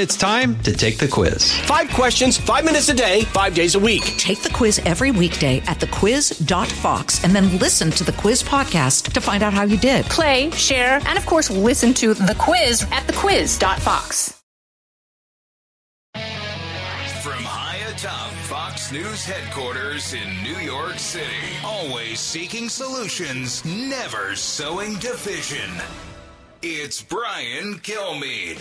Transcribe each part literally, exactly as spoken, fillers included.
It's time to take the quiz. Five questions, five minutes a day, five days a week. Take the quiz every weekday at the quiz dot fox and then listen to the quiz podcast to find out how you did. Play, share, and of course, listen to the quiz at the quiz dot fox. From high atop Fox News headquarters in New York City, always seeking solutions, never sowing division. It's Brian Kilmeade.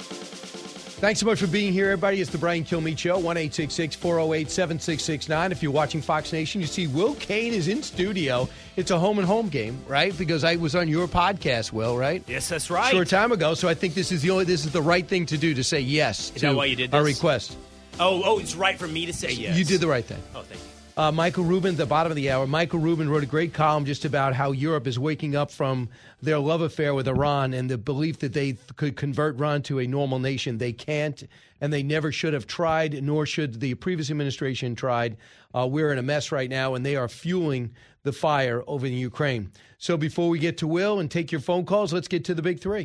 Thanks so much for being here, everybody. It's the Brian Kilmeade Show, one eight six six, four oh eight, seven six six nine. If you're watching Fox Nation, you see Will Cain is in studio. It's a home and home game, right? Because I was on your podcast, Will, right? Yes, that's right. Short time ago, so I think this is the only this is the right thing to do, to say yes is to that why you did this? our request. Oh, oh, it's right for me to say yes. You did the right thing. Oh, thank you. Uh, Michael Rubin, at the bottom of the hour, Michael Rubin wrote a great column just about how Europe is waking up from their love affair with Iran and the belief that they could convert Iran to a normal nation. They can't, and they never should have tried, nor should the previous administration tried. Uh, we're in a mess right now, and they are fueling the fire over in Ukraine. So before we get to Will and take your phone calls, let's get to the big three.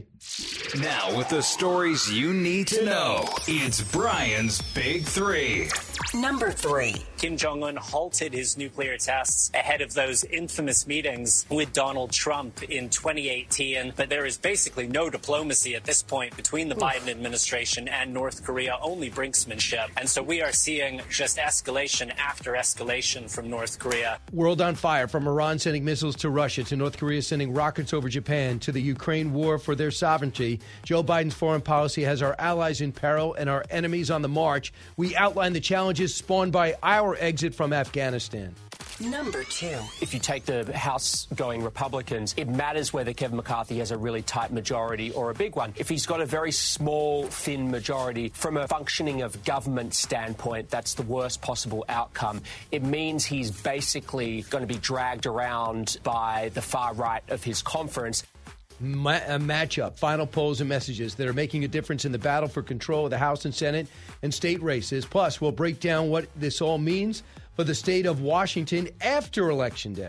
Now with the stories you need to know, it's Brian's Big Three. Number three. Kim Jong-un halted his nuclear tests ahead of those infamous meetings with Donald Trump in twenty eighteen. But there is basically no diplomacy at this point between the Biden administration and North Korea, only brinksmanship. And so we are seeing just escalation after escalation from North Korea. World on fire, from Iran sending missiles to Russia to North Korea sending rockets over Japan to the Ukraine war for their sovereignty. Joe Biden's foreign policy has our allies in peril and our enemies on the march. We outline the challenges spawned by our exit from Afghanistan. Number two. If you take the House-going Republicans, it matters whether Kevin McCarthy has a really tight majority or a big one. If he's got a very small, thin majority, from a functioning of government standpoint, that's the worst possible outcome. It means he's basically going to be dragged around by the far right of his conference. Ma- a matchup, final polls and messages that are making a difference in the battle for control of the House and Senate and state races. Plus, we'll break down what this all means for the state of Washington after Election Day.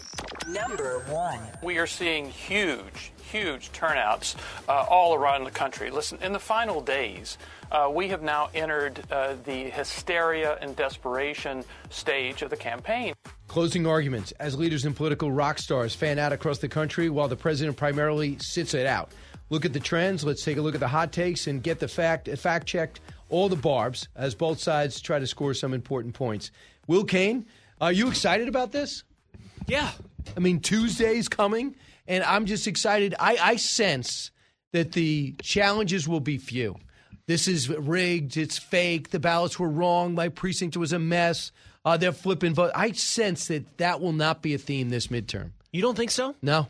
Number one. We are seeing huge, huge turnouts uh, all around the country. Listen, in the final days, uh, we have now entered uh, the hysteria and desperation stage of the campaign. Closing arguments as leaders and political rock stars fan out across the country while the president primarily sits it out. Look at the trends. Let's take a look at the hot takes and get the fact fact checked all the barbs as both sides try to score some important points. Will Cain, are you excited about this? Yeah. I mean, Tuesday's coming, and I'm just excited. I, I sense that the challenges will be few. This is rigged. It's fake. The ballots were wrong. My precinct was a mess. Uh, they're flipping votes. I sense that that will not be a theme this midterm. You don't think so? No.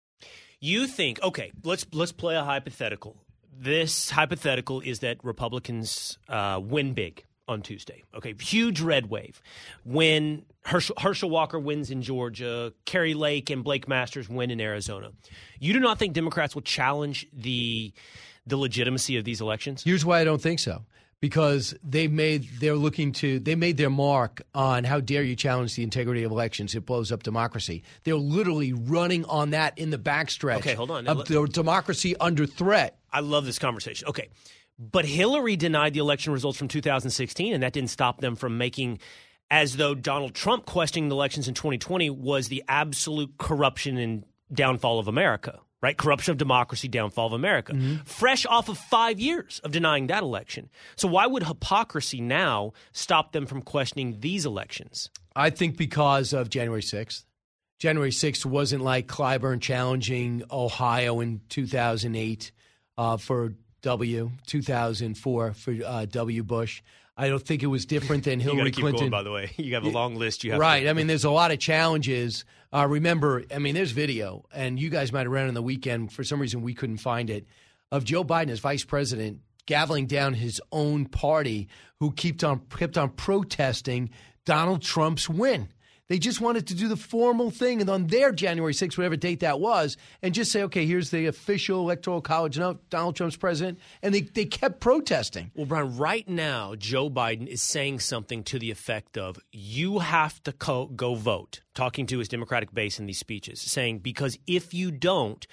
You think, okay, let's let's play a hypothetical. This hypothetical is that Republicans uh, win big on Tuesday. Okay, huge red wave. When Herschel, Herschel Walker wins in Georgia, Kerry Lake and Blake Masters win in Arizona. You do not think Democrats will challenge the the legitimacy of these elections? Here's why I don't think so. Because they made they're looking to they made their mark on how dare you challenge the integrity of elections. It blows up democracy. They're literally running on that in the backstretch. Okay, hold on. Of the democracy under threat. I love this conversation. Okay. But Hillary denied the election results from two thousand sixteen, and that didn't stop them from making as though Donald Trump questioning the elections in twenty twenty was the absolute corruption and downfall of America, right? Corruption of democracy, downfall of America. Mm-hmm. Fresh off of five years of denying that election. So why would hypocrisy now stop them from questioning these elections? I think because of January sixth. January sixth wasn't like Clyburn challenging Ohio in two thousand eight uh, for W, two thousand four for uh, W. Bush. I don't think it was different than Hillary you gotta keep Clinton. Going, by the way, you have a long list. You have right. To- I mean, there's a lot of challenges. Uh, remember, I mean, there's video, and you guys might have ran on the weekend. For some reason, we couldn't find it, of Joe Biden as vice president gaveling down his own party, who kept on kept on protesting Donald Trump's win. They just wanted to do the formal thing, and on their January sixth, whatever date that was, and just say, okay, here's the official Electoral College note, Donald Trump's president, and they, they kept protesting. Well, Brian, right now, Joe Biden is saying something to the effect of, you have to co- go vote, talking to his Democratic base in these speeches, saying, because if you don't,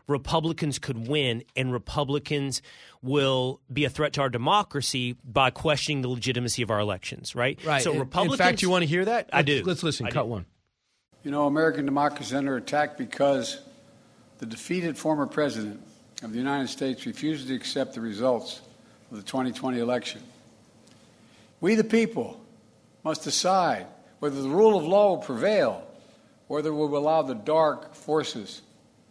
Republicans could win, and Republicans will be a threat to our democracy by questioning the legitimacy of our elections, right? Right. So in, Republicans. In fact, you want to hear that? I do. Let's listen. I Cut do. one. You know, American democracy is under attack because the defeated former president of the United States refuses to accept the results of the twenty twenty election. We, the people, must decide whether the rule of law will prevail, or whether we will allow the dark forces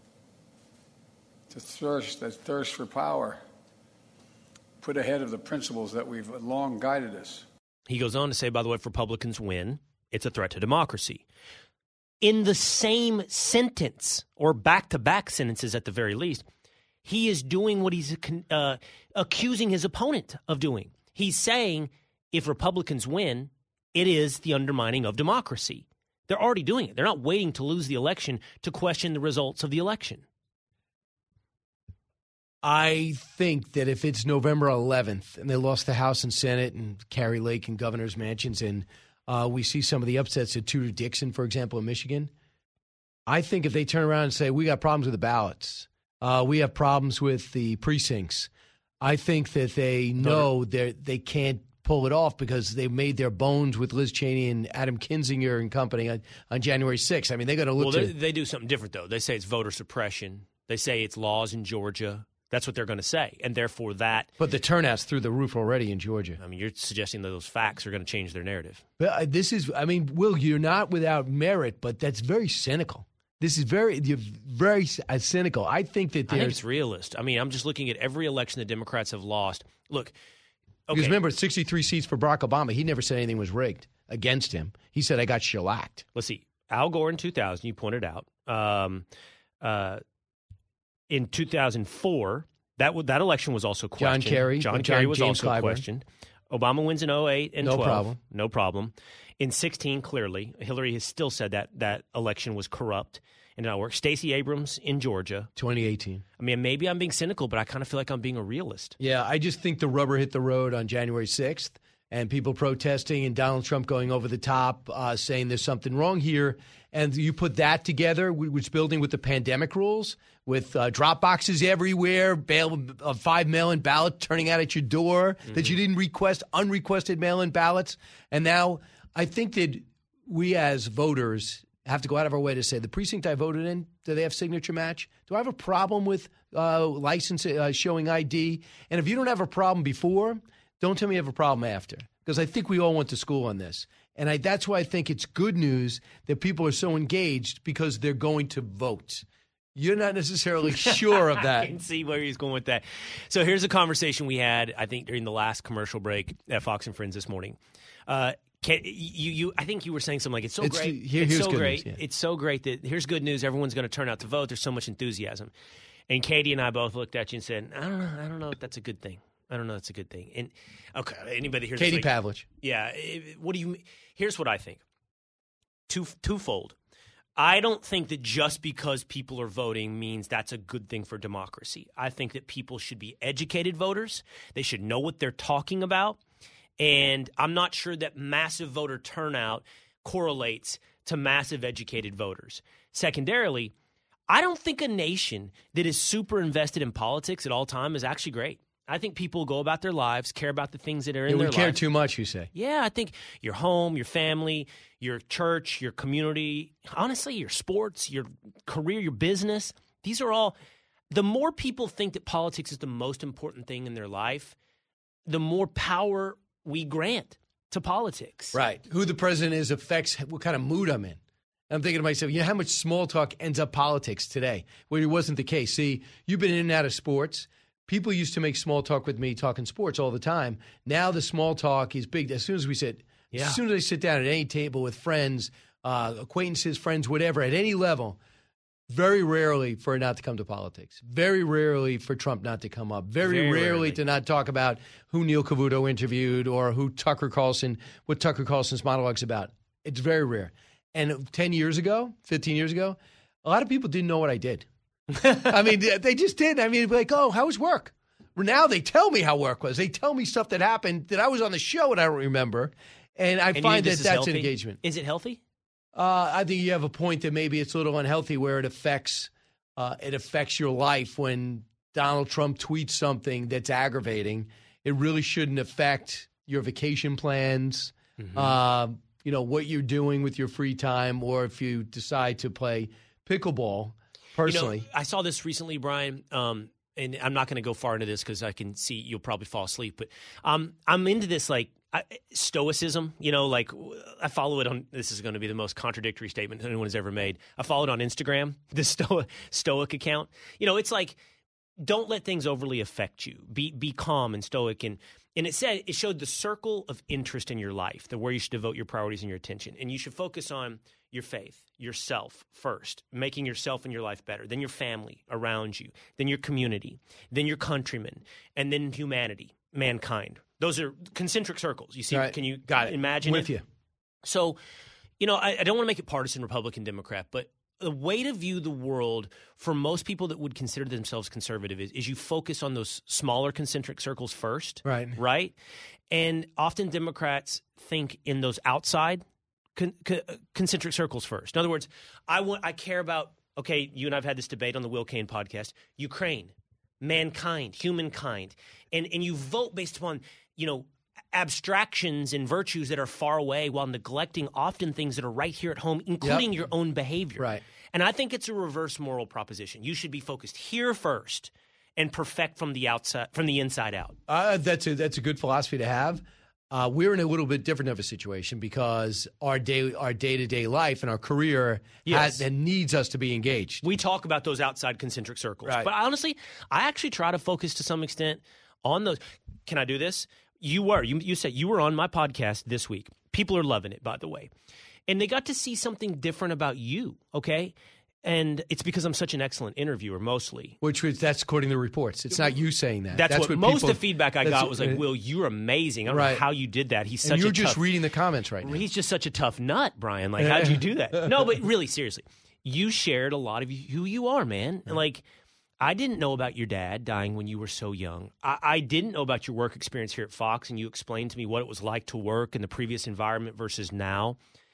to thirst, that thirst for power, put ahead of the principles that we've long guided us. He goes on to say, by the way, if Republicans win, it's a threat to democracy. In the same sentence, or back-to-back sentences at the very least, he is doing what he's uh, accusing his opponent of doing. He's saying if Republicans win, it is the undermining of democracy. They're already doing it. They're not waiting to lose the election to question the results of the election. I think that if it's November eleventh and they lost the House and Senate and Carrie Lake and governor's mansions, and uh, we see some of the upsets at Tudor Dixon, for example, in Michigan, I think if they turn around and say, we got problems with the ballots, uh, we have problems with the precincts, I think that they know they they can't pull it off because they made their bones with Liz Cheney and Adam Kinzinger and company on, on January sixth. I mean, they got to look well, to – they do something different, though. They say it's voter suppression. They say it's laws in Georgia. That's what they're going to say, and therefore that. But the turnout's through the roof already in Georgia. I mean, you're suggesting that those facts are going to change their narrative. But uh, this is, I mean, Will, you're not without merit, but that's very cynical. This is very, you're very uh, cynical. I think that there's. I think it's realist. I mean, I'm just looking at every election the Democrats have lost. Look, okay. Because remember, sixty-three seats for Barack Obama. He never said anything was rigged against him. He said, I got shellacked. Let's see. Al Gore in two thousand, you pointed out. Um, uh, in two thousand four, that w- that election was also questioned. John Kerry. John, John Kerry was James also Clyburn. questioned. Obama wins in oh eight and No twelve. problem. No problem. In sixteen, clearly, Hillary has still said that that election was corrupt and did not work. Stacey Abrams in Georgia. twenty eighteen. I mean, maybe I'm being cynical, but I kind of feel like I'm being a realist. Yeah, I just think the rubber hit the road on January sixth, and people protesting and Donald Trump going over the top, uh, saying there's something wrong here. And you put that together, which is building with the pandemic rules, with uh, drop boxes everywhere, bail, uh, five mail-in ballots turning out at your door mm-hmm. that you didn't request, unrequested mail-in ballots. And now I think that we as voters have to go out of our way to say, the precinct I voted in, do they have signature match? Do I have a problem with uh, license uh, showing I D? And if you don't have a problem before, don't tell me you have a problem after, because I think we all went to school on this. And I, that's why I think it's good news that people are so engaged, because they're going to vote. You're not necessarily sure of that. I can see where he's going with that. So here's a conversation we had, I think, during the last commercial break at Fox and Friends this morning. Uh, can, you, you, I think you were saying something like, it's so It's- great. here- it's here's so good great. news, yeah. It's so great that here's good news. Everyone's going to turn out to vote. There's so much enthusiasm. And Katie and I both looked at you and said, I don't know. I don't know if that's a good thing. I don't know if that's a good thing. And okay, anybody here? Katie like, Pavlich. Yeah. it- What do you? Here's what I think. Two twofold. I don't think that just because people are voting means that's a good thing for democracy. I think that people should be educated voters. They should know what they're talking about. And I'm not sure that massive voter turnout correlates to massive educated voters. Secondarily, I don't think a nation that is super invested in politics at all time is actually great. I think people go about their lives, care about the things that are in Yeah, their we care life. too much, you say. Yeah, I think your home, your family, your church, your community, honestly, your sports, your career, your business, these are all – the more people think that politics is the most important thing in their life, the more power we grant to politics. Right. Who the president is affects what kind of mood I'm in. I'm thinking to myself, you know how much small talk ends up politics today? Well, it wasn't the case. See, you've been in and out of sports. People used to make small talk with me talking sports all the time. Now the small talk is big. As soon as we sit, Yeah. as soon as I sit down at any table with friends, uh, acquaintances, friends, whatever, at any level, very rarely for it not to come to politics. Very rarely for Trump not to come up. Very, Very rarely, rarely. to not talk about who Neil Cavuto interviewed or who Tucker Carlson, what Tucker Carlson's monologue's about. It's very rare. And ten years ago, fifteen years ago, a lot of people didn't know what I did. I mean, they just didn't. I mean, it'd be like, oh, how was work? Well, now they tell me how work was. They tell me stuff that happened that I was on the show and I don't remember. And I And you find think that this is that's healthy? an engagement. Is it healthy? Uh, I think you have a point that maybe it's a little unhealthy where it affects uh, it affects your life when Donald Trump tweets something that's aggravating. It really shouldn't affect your vacation plans, mm-hmm. uh, you know, what you're doing with your free time, or if you decide to play pickleball personally. You know, I saw this recently, Brian, um, and I'm not going to go far into this because I can see you'll probably fall asleep. But um, I'm into this, like, I, stoicism, you know, like I follow it on, this is going to be the most contradictory statement anyone has ever made. I follow it on Instagram, the Stoic, Stoic account. You know, it's like, don't let things overly affect you. Be be calm and stoic. And and it said, it showed the circle of interest in your life, the where you should devote your priorities and your attention. And you should focus on your faith, yourself first, making yourself and your life better, then your family around you, then your community, then your countrymen, and then humanity, mankind. Those are concentric circles. You see, right. Can you Got it. imagine With it? you. So, you know, I, I don't want to make it partisan, Republican, Democrat, but the way to view the world for most people that would consider themselves conservative is, is you focus on those smaller concentric circles first. Right. Right? And often Democrats think in those outside con, con, concentric circles first. In other words, I want, I care about, okay, you and I have had this debate on the Will Cain podcast, Ukraine, mankind, humankind. And, and you vote based upon, you know, abstractions and virtues that are far away while neglecting often things that are right here at home, including yep. your own behavior. Right. And I think it's a reverse moral proposition. You should be focused here first and perfect from the outside, from the inside out. Uh, that's a that's a good philosophy to have. Uh, we're in a little bit different of a situation because our day our day to day life and our career yes. has, and needs us to be engaged. We talk about those outside concentric circles, right. but honestly, I actually try to focus to some extent on those. Can I do this? You were. You, you said you were on my podcast this week. People are loving it, by the way. And they got to see something different about you, okay? And it's because I'm such an excellent interviewer, mostly. Which was, that's according to the reports. It's not you saying that. That's, that's what, what most people, of the feedback I got was like, Will, you're amazing. I don't right. know how you did that. He's such and you're a just tough, reading the comments right now. He's just such a tough nut, Brian. Like, how'd you do that? No, but really, seriously. You shared a lot of who you are, man. And like, I didn't know about your dad dying when you were so young. I, I didn't know about your work experience here at Fox, and you explained to me what it was like to work in the previous environment versus now.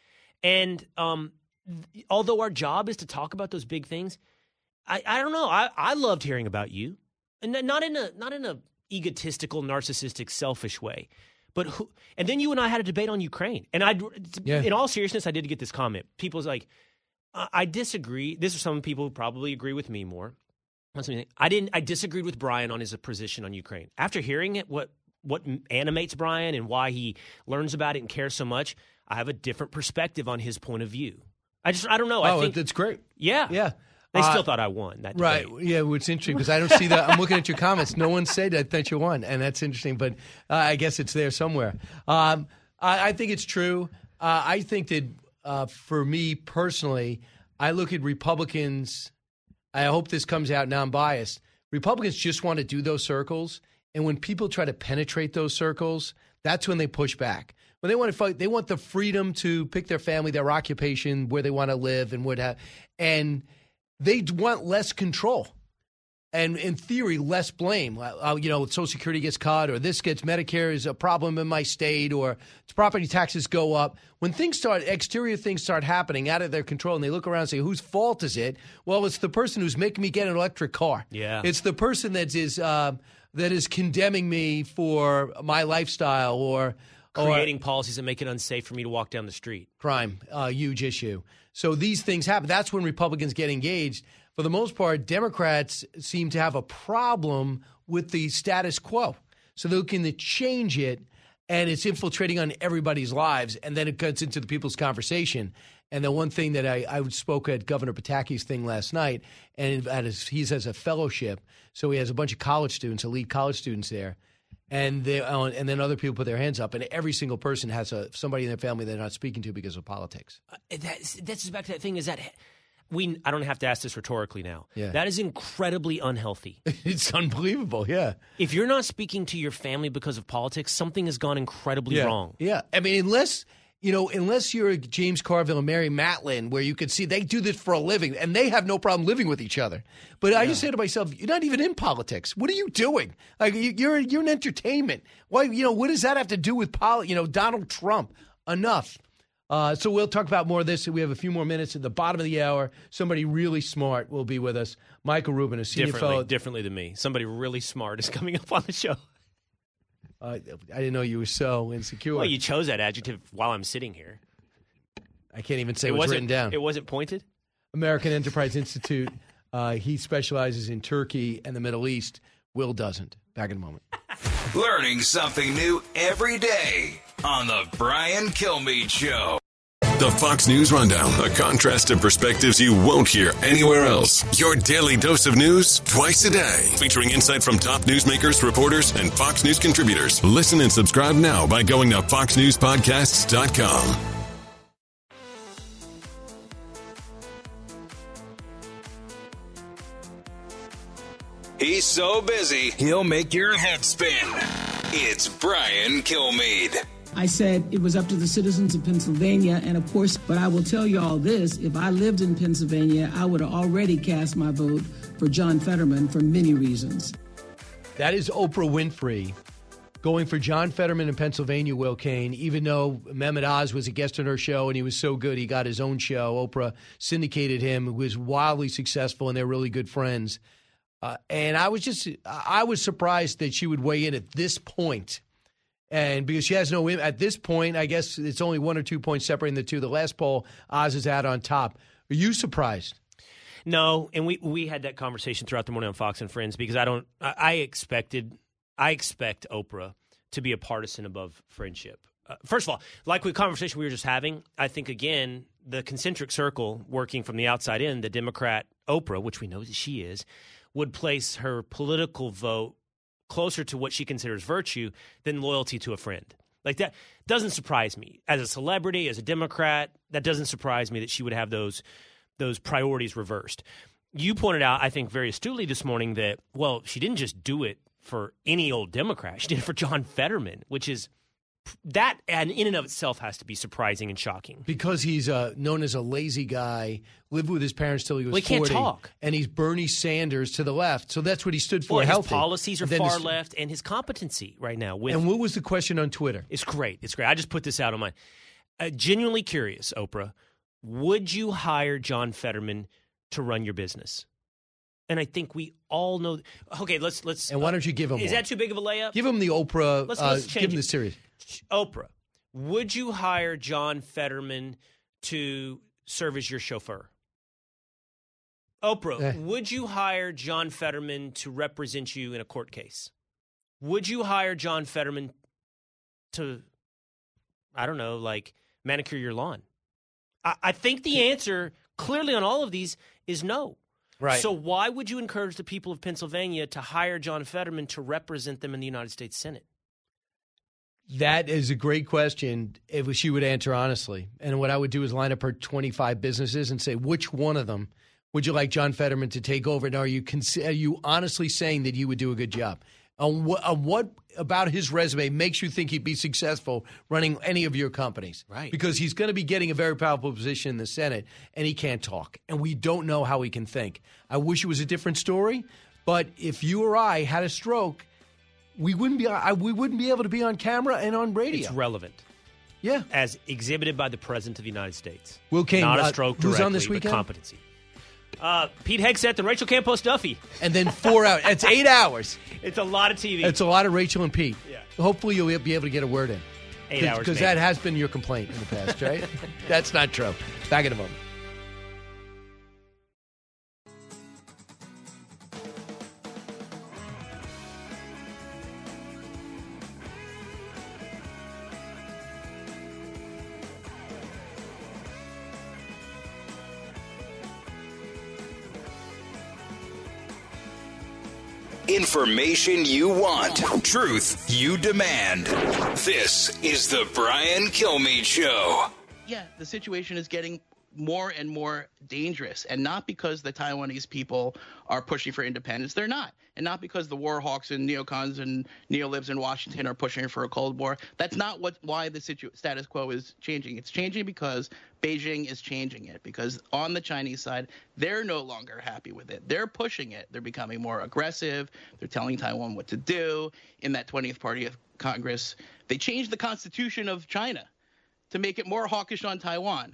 And um, th- although our job is to talk about those big things, I, I don't know. I, I loved hearing about you, and not in a not in a egotistical, narcissistic, selfish way. But who, and then you and I had a debate on Ukraine, and I, yeah. in all seriousness, I did get this comment. People's like, I, I disagree. This is some people who probably agree with me more. I didn't. I disagreed with Brian on his position on Ukraine. After hearing it, what what animates Brian and why he learns about it and cares so much, I have a different perspective on his point of view. I just I don't know. Oh, I think that's great. Yeah, yeah. They uh, still thought I won that right. debate. Yeah, it's interesting because I don't see that. I'm looking at your comments. No one said that, that you won, and that's interesting. But uh, I guess it's there somewhere. Um, I, I think it's true. Uh, I think that uh, for me personally, I look at Republicans. I hope this comes out, now I'm biased. Republicans just want to do those circles, and when people try to penetrate those circles, that's when they push back. When they want to fight, they want the freedom to pick their family, their occupation, where they want to live, and what have, and they want less control. And in theory, less blame. Uh, you know, Social Security gets cut, or this gets Medicare is a problem in my state, or property taxes go up. When things start, exterior things start happening out of their control, and they look around and say, whose fault is it? Well, it's the person who's making me get an electric car. Yeah. It's the person that is uh, that is condemning me for my lifestyle, or creating or, policies that make it unsafe for me to walk down the street. Crime, a huge issue. So these things happen. That's when Republicans get engaged. For the most part, Democrats seem to have a problem with the status quo. So they're looking to change it, and it's infiltrating on everybody's lives, and then it gets into the people's conversation. And the one thing that I, I spoke at Governor Pataki's thing last night, and at his, he has a fellowship, so he has a bunch of college students, elite college students there, and they uh, and then other people put their hands up, and every single person has a somebody in their family they're not speaking to because of politics. Uh, that's, that's back to that thing is that we. I don't have to ask this rhetorically now. Yeah. That is incredibly unhealthy. It's unbelievable, yeah. If you're not speaking to your family because of politics, something has gone incredibly yeah. wrong. Yeah, I mean, unless you know, unless you're James Carville and Mary Matlin, where you could see they do this for a living, and they have no problem living with each other. But yeah. I just say to myself, you're not even in politics. What are you doing? Like you're you're in entertainment. Why? You know, what does that have to do with poli- You know, Donald Trump? Enough. Uh, so we'll talk about more of this. We have a few more minutes at the bottom of the hour. Somebody really smart will be with us. Michael Rubin, a senior differently, fellow. Differently than me. Somebody really smart is coming up on the show. Uh, I didn't know you were so insecure. Well, you chose that adjective while I'm sitting here. I can't even say it what's wasn't, written down. It wasn't pointed? American Enterprise Institute. Uh, he specializes in Turkey and the Middle East. Will doesn't. Back in a moment. Learning something new every day on the Brian Kilmeade Show. The Fox News Rundown, a contrast of perspectives you won't hear anywhere else. Your daily dose of news twice a day, featuring insight from top newsmakers, reporters, and Fox News contributors. Listen and subscribe now by going to fox news podcasts dot com. He's so busy, he'll make your head spin. It's Brian Kilmeade. I said it was up to the citizens of Pennsylvania, and of course, but I will tell you all this, if I lived in Pennsylvania, I would have already cast my vote for John Fetterman for many reasons. That is Oprah Winfrey going for John Fetterman in Pennsylvania, Will Kane, even though Mehmet Oz was a guest on her show and he was so good he got his own show. Oprah syndicated him, was wildly successful, and they're really good friends. Uh, and I was just, I was surprised that she would weigh in at this point. And because she has no, at this point, I guess it's only one or two points separating the two. The last poll, Oz is out on top. Are you surprised? No, and we, we had that conversation throughout the morning on Fox and Friends because I don't, I, I expected, I expect Oprah to be a partisan above friendship. Uh, first of all, like the conversation we were just having, I think, again, the concentric circle working from the outside in, the Democrat Oprah, which we know that she is, would place her political vote closer to what she considers virtue than loyalty to a friend. Like that doesn't surprise me. As a celebrity, as a Democrat, that doesn't surprise me that she would have those those priorities reversed. You pointed out, I think very astutely this morning that, well, she didn't just do it for any old Democrat. She did it for John Fetterman, which is that and in and of itself has to be surprising and shocking. Because he's uh, known as a lazy guy, lived with his parents till he was well, he forty. Can't talk. And he's Bernie Sanders to the left. So that's what he stood for, well, healthy. His policies are then far his, left, and his competency right now. With, and what was the question on Twitter? It's great. It's great. I just put this out on my uh, genuinely curious, Oprah. Would you hire John Fetterman to run your business? And I think we all know. Okay, let's let's. And why don't you give him? Is one? that too big of a layup? Give him the Oprah. Let's, uh, let's change give him it. the series. Oprah, would you hire John Fetterman to serve as your chauffeur? Oprah, Eh. would you hire John Fetterman to represent you in a court case? Would you hire John Fetterman to, I don't know, like manicure your lawn? I, I think the answer clearly on all of these is no. Right. So why would you encourage the people of Pennsylvania to hire John Fetterman to represent them in the United States Senate? That is a great question if she would answer honestly. And what I would do is line up her twenty-five businesses and say, which one of them would you like John Fetterman to take over? And are you, cons- are you honestly saying that you would do a good job? On what, on what about his resume makes you think he'd be successful running any of your companies? Right. Because he's going to be getting a very powerful position in the Senate, and he can't talk. And we don't know how he can think. I wish it was a different story, but if you or I had a stroke, we wouldn't be I, we wouldn't be able to be on camera and on radio. It's relevant. Yeah. As exhibited by the President of the United States. Will Kane, Not uh, a stroke who's directly, on this but weekend? competency. Uh, Pete Hegseth and Rachel Campos Duffy. And then four hours. It's eight hours. It's a lot of T V. It's a lot of Rachel and Pete. Yeah. Hopefully you'll be able to get a word in. Eight Cause, hours, Because maybe. that has been your complaint in the past, right? That's not true. Back in a moment. Information you want. Truth you demand. This is the Brian Kilmeade Show. Yeah, the situation is getting more and more dangerous, and not because the Taiwanese people are pushing for independence. They're not. And not because the war hawks and neocons and neolibs in Washington are pushing for a Cold War. That's not what why the situ- status quo is changing. It's changing because Beijing is changing it, because on the Chinese side, they're no longer happy with it. They're pushing it. They're becoming more aggressive. They're telling Taiwan what to do. In that twentieth Party of Congress, they changed the constitution of China to make it more hawkish on Taiwan.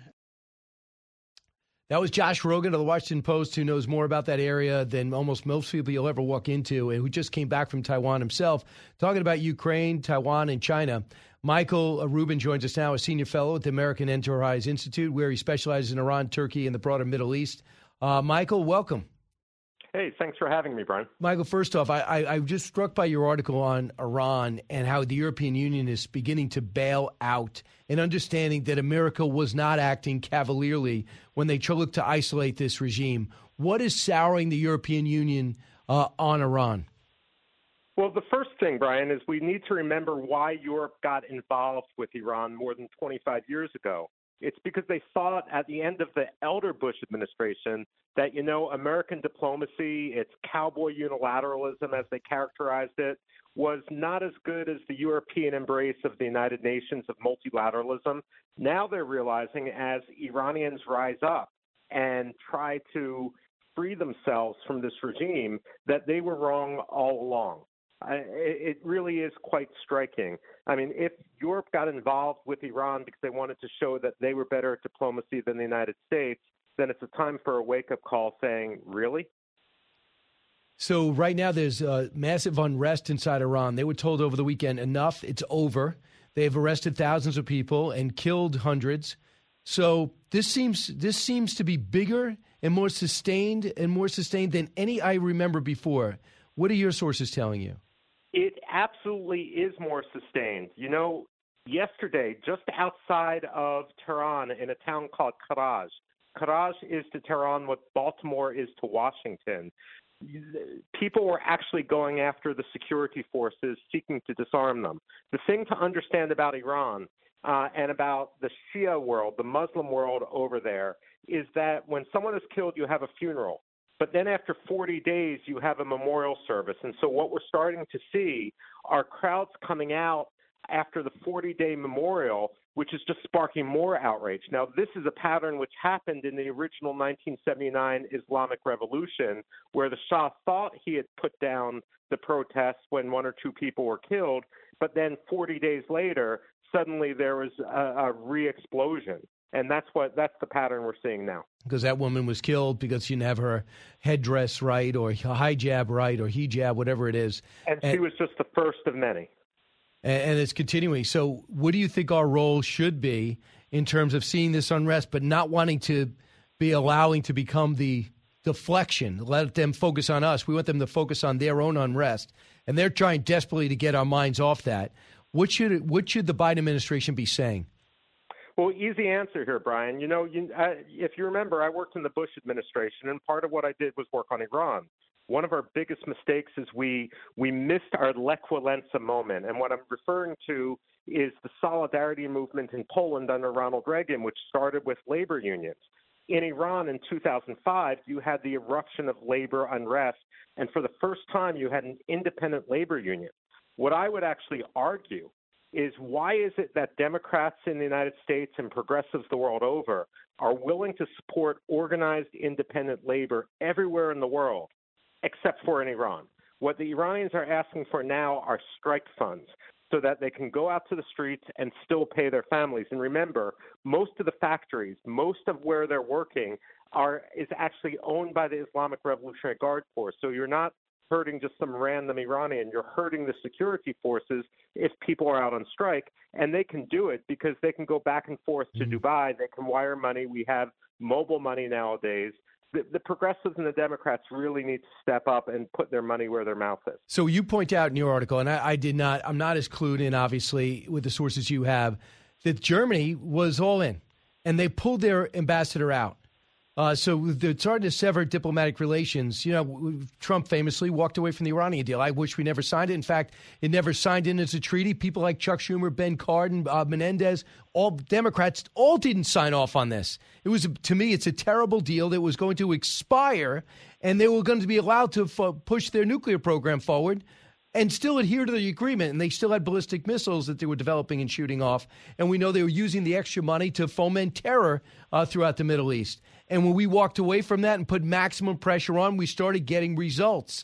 That was Josh Rogan of the Washington Post, who knows more about that area than almost most people you'll ever walk into, and who just came back from Taiwan himself, talking about Ukraine, Taiwan, and China. Michael Rubin joins us now, a senior fellow at the American Enterprise Institute, where he specializes in Iran, Turkey, and the broader Middle East. Uh, Michael, welcome. Hey, thanks for having me, Brian. Michael, first off, I, I, I'm just struck by your article on Iran and how the European Union is beginning to bail out and understanding that America was not acting cavalierly when they looked to isolate this regime. What is souring the European Union uh, on Iran? Well, the first thing, Brian, is we need to remember why Europe got involved with Iran more than twenty-five years ago. It's because they saw it at the end of the elder Bush administration that, you know, American diplomacy, its cowboy unilateralism, as they characterized it, was not as good as the European embrace of the United Nations of multilateralism. Now they're realizing, as Iranians rise up and try to free themselves from this regime, that they were wrong all along. It really is quite striking. I mean, if Europe got involved with Iran because they wanted to show that they were better at diplomacy than the United States, then it's a time for a wake-up call saying, really? So right now there's uh, massive unrest inside Iran. They were told over the weekend, enough, it's over. They've arrested thousands of people and killed hundreds. So this seems this seems to be bigger and more sustained and more sustained than any I remember before. What are your sources telling you? It absolutely is more sustained. You know, yesterday, just outside of Tehran in a town called Karaj, Karaj is to Tehran what Baltimore is to Washington. People were actually going after the security forces, seeking to disarm them. The thing to understand about Iran uh, and about the Shia world, the Muslim world over there, is that when someone is killed, you have a funeral. But then after forty days, you have a memorial service. And so what we're starting to see are crowds coming out after the forty-day memorial, which is just sparking more outrage. Now, this is a pattern which happened in the original nineteen seventy-nine Islamic Revolution, where the Shah thought he had put down the protests when one or two people were killed, but then forty days later, suddenly there was a, a re-explosion. And that's what that's the pattern we're seeing now. Because that woman was killed because she didn't have her headdress right or hijab right or hijab, whatever it is. And, and she was just the first of many. And, and it's continuing. So what do you think our role should be in terms of seeing this unrest, but not wanting to be allowing to become the deflection, let them focus on us? We want them to focus on their own unrest. And they're trying desperately to get our minds off that. What should, what should the Biden administration be saying? Well, easy answer here, Brian. You know, you, uh, if you remember, I worked in the Bush administration, and part of what I did was work on Iran. One of our biggest mistakes is we we missed our l'equivalenza moment. And what I'm referring to is the solidarity movement in Poland under Ronald Reagan, which started with labor unions. In Iran in two thousand five, you had the eruption of labor unrest, and for the first time, you had an independent labor union. What I would actually argue is why is it that Democrats in the United States and progressives the world over are willing to support organized independent labor everywhere in the world, except for in Iran? What the Iranians are asking for now are strike funds so that they can go out to the streets and still pay their families. And remember, most of the factories, most of where they're working are is actually owned by the Islamic Revolutionary Guard Corps. So you're not hurting just some random Iranian. You're hurting the security forces if people are out on strike, and they can do it because they can go back and forth to mm-hmm. Dubai. They can wire money. We have mobile money nowadays. The, the progressives and the Democrats really need to step up and put their money where their mouth is. So you point out in your article, and I, I did not, I'm not as clued in, obviously, with the sources you have, that Germany was all in, and they pulled their ambassador out. Uh, so they're starting to sever diplomatic relations. You know, Trump famously walked away from the Iranian deal. I wish we never signed it. In fact, it never signed in as a treaty. People like Chuck Schumer, Ben Cardin, uh, Menendez, all Democrats, all didn't sign off on this. It was, to me, it's a terrible deal that was going to expire, and they were going to be allowed to f- push their nuclear program forward and still adhere to the agreement. And they still had ballistic missiles that they were developing and shooting off. And we know they were using the extra money to foment terror uh, throughout the Middle East. And when we walked away from that and put maximum pressure on, we started getting results.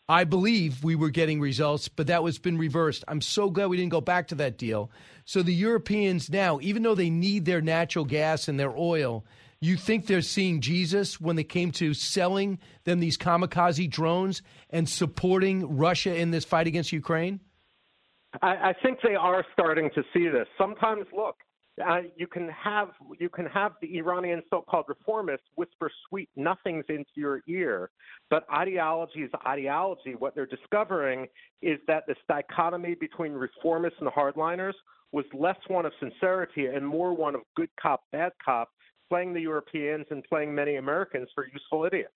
I believe we were getting results, but that was been reversed. I'm so glad we didn't go back to that deal. So the Europeans now, even though they need their natural gas and their oil, you think they're seeing Jesus when they came to selling them these kamikaze drones and supporting Russia in this fight against Ukraine? I, I think they are starting to see this. Sometimes, look, uh, you can have you can have the Iranian so-called reformists whisper sweet nothings into your ear, but ideology is ideology. What they're discovering is that this dichotomy between reformists and hardliners was less one of sincerity and more one of good cop, bad cop, playing the Europeans and playing many Americans for useful idiots.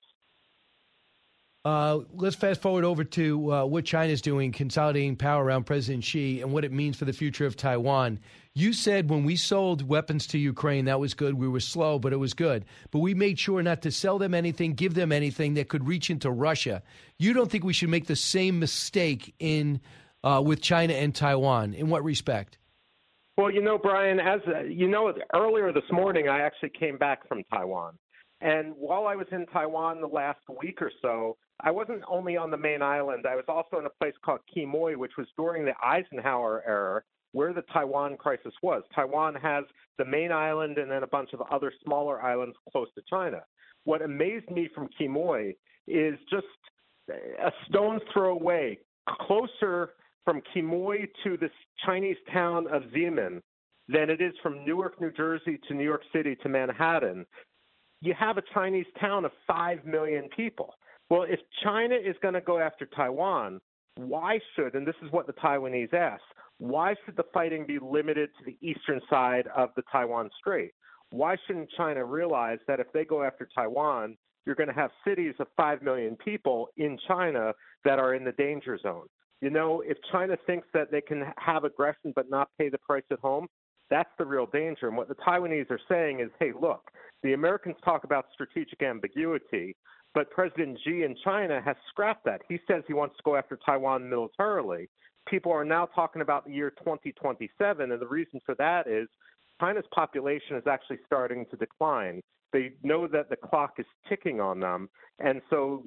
Uh, let's fast forward over to uh, what China's doing, consolidating power around President Xi and what it means for the future of Taiwan. You said when we sold weapons to Ukraine, that was good. We were slow, but it was good. But we made sure not to sell them anything, give them anything that could reach into Russia. You don't think we should make the same mistake in uh, with China and Taiwan? In what respect? Well, you know, Brian, as uh, you know, earlier this morning, I actually came back from Taiwan. And while I was in Taiwan the last week or so, I wasn't only on the main island. I was also in a place called Quemoy, which was during the Eisenhower era, where the Taiwan crisis was. Taiwan has the main island and then a bunch of other smaller islands close to China. What amazed me from Quemoy is just a stone's throw away, closer from Quemoy to this Chinese town of Xiamen than it is from Newark, New Jersey to New York City to Manhattan. You have a Chinese town of five million people. Well, if China is going to go after Taiwan, why should, and this is what the Taiwanese ask, why should the fighting be limited to the eastern side of the Taiwan Strait? Why shouldn't China realize that if they go after Taiwan, you're going to have cities of five million people in China that are in the danger zone? You know, if China thinks that they can have aggression but not pay the price at home, that's the real danger. And what the Taiwanese are saying is, hey, look, the Americans talk about strategic ambiguity, but President Xi in China has scrapped that. He says he wants to go after Taiwan militarily. People are now talking about the year twenty twenty-seven, and the reason for that is China's population is actually starting to decline. They know that the clock is ticking on them, and so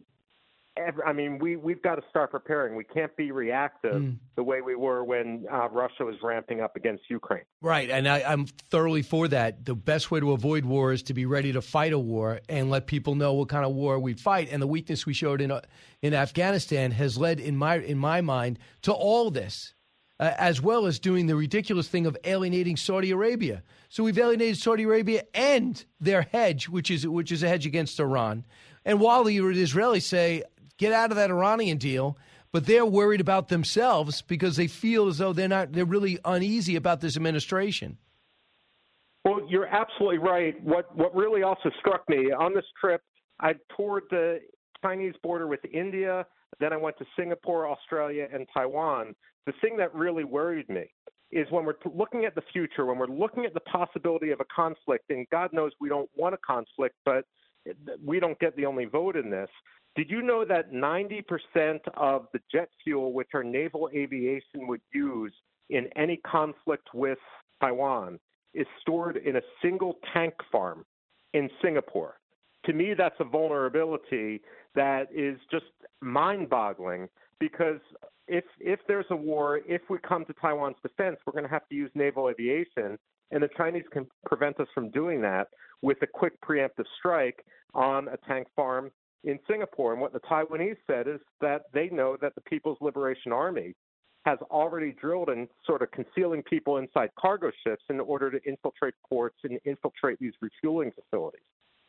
I mean, we, we've got to start preparing. We can't be reactive mm. the way we were when uh, Russia was ramping up against Ukraine. Right, and I, I'm thoroughly for that. The best way to avoid war is to be ready to fight a war and let people know what kind of war we fight. And the weakness we showed in uh, in Afghanistan has led, in my in my mind, to all this, uh, as well as doing the ridiculous thing of alienating Saudi Arabia. So we've alienated Saudi Arabia and their hedge, which is which is a hedge against Iran. And while the Israelis say, get out of that Iranian deal, but they're worried about themselves because they feel as though they're not, they're really uneasy about this administration. Well, you're absolutely right. What what really also struck me on this trip, I toured the Chinese border with India, then I went to Singapore, Australia, and Taiwan. The thing that really worried me is when we're looking at the future, when we're looking at the possibility of a conflict, and God knows we don't want a conflict, but we don't get the only vote in this. Did you know that ninety percent of the jet fuel which our naval aviation would use in any conflict with Taiwan is stored in a single tank farm in Singapore? To me, that's a vulnerability that is just mind-boggling because if if there's a war, if we come to Taiwan's defense, we're going to have to use naval aviation, and the Chinese can prevent us from doing that with a quick preemptive strike on a tank farm in Singapore. And what the Taiwanese said is that they know that the People's Liberation Army has already drilled in sort of concealing people inside cargo ships in order to infiltrate ports and infiltrate these refueling facilities.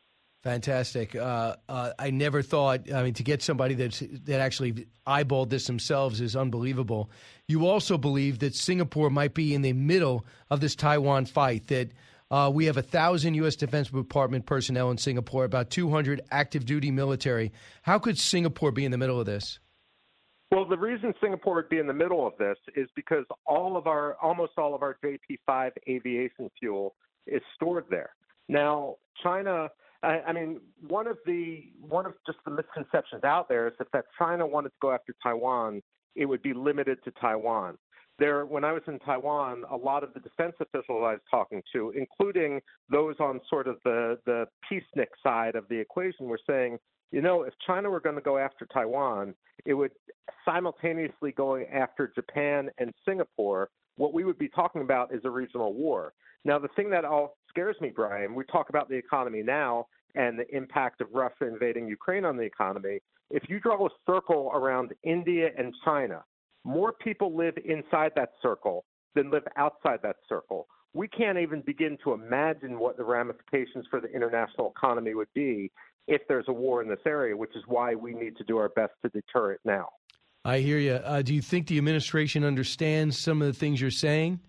Fantastic. Uh, uh, I never thought, I mean, to get somebody that's, that actually eyeballed this themselves is unbelievable. You also believe that Singapore might be in the middle of this Taiwan fight, that Uh, we have one thousand U S Defense Department personnel in Singapore, about two hundred active duty military. How could Singapore be in the middle of this? Well, the reason Singapore would be in the middle of this is because all of our, almost all of our J P five aviation fuel is stored there. Now, China, I, I mean, one of the, one of just the misconceptions out there is that if China wanted to go after Taiwan, it would be limited to Taiwan. There, when I was in Taiwan, a lot of the defense officials I was talking to, including those on sort of the, the peacenik side of the equation, were saying, you know, if China were going to go after Taiwan, it would simultaneously going after Japan and Singapore. What we would be talking about is a regional war. Now, the thing that all scares me, Brian, we talk about the economy now and the impact of Russia invading Ukraine on the economy. If you draw a circle around India and China, more people live inside that circle than live outside that circle. We can't even begin to imagine what the ramifications for the international economy would be if there's a war in this area, which is why we need to do our best to deter it now. I hear you. Uh, do you think the administration understands some of the things you're saying?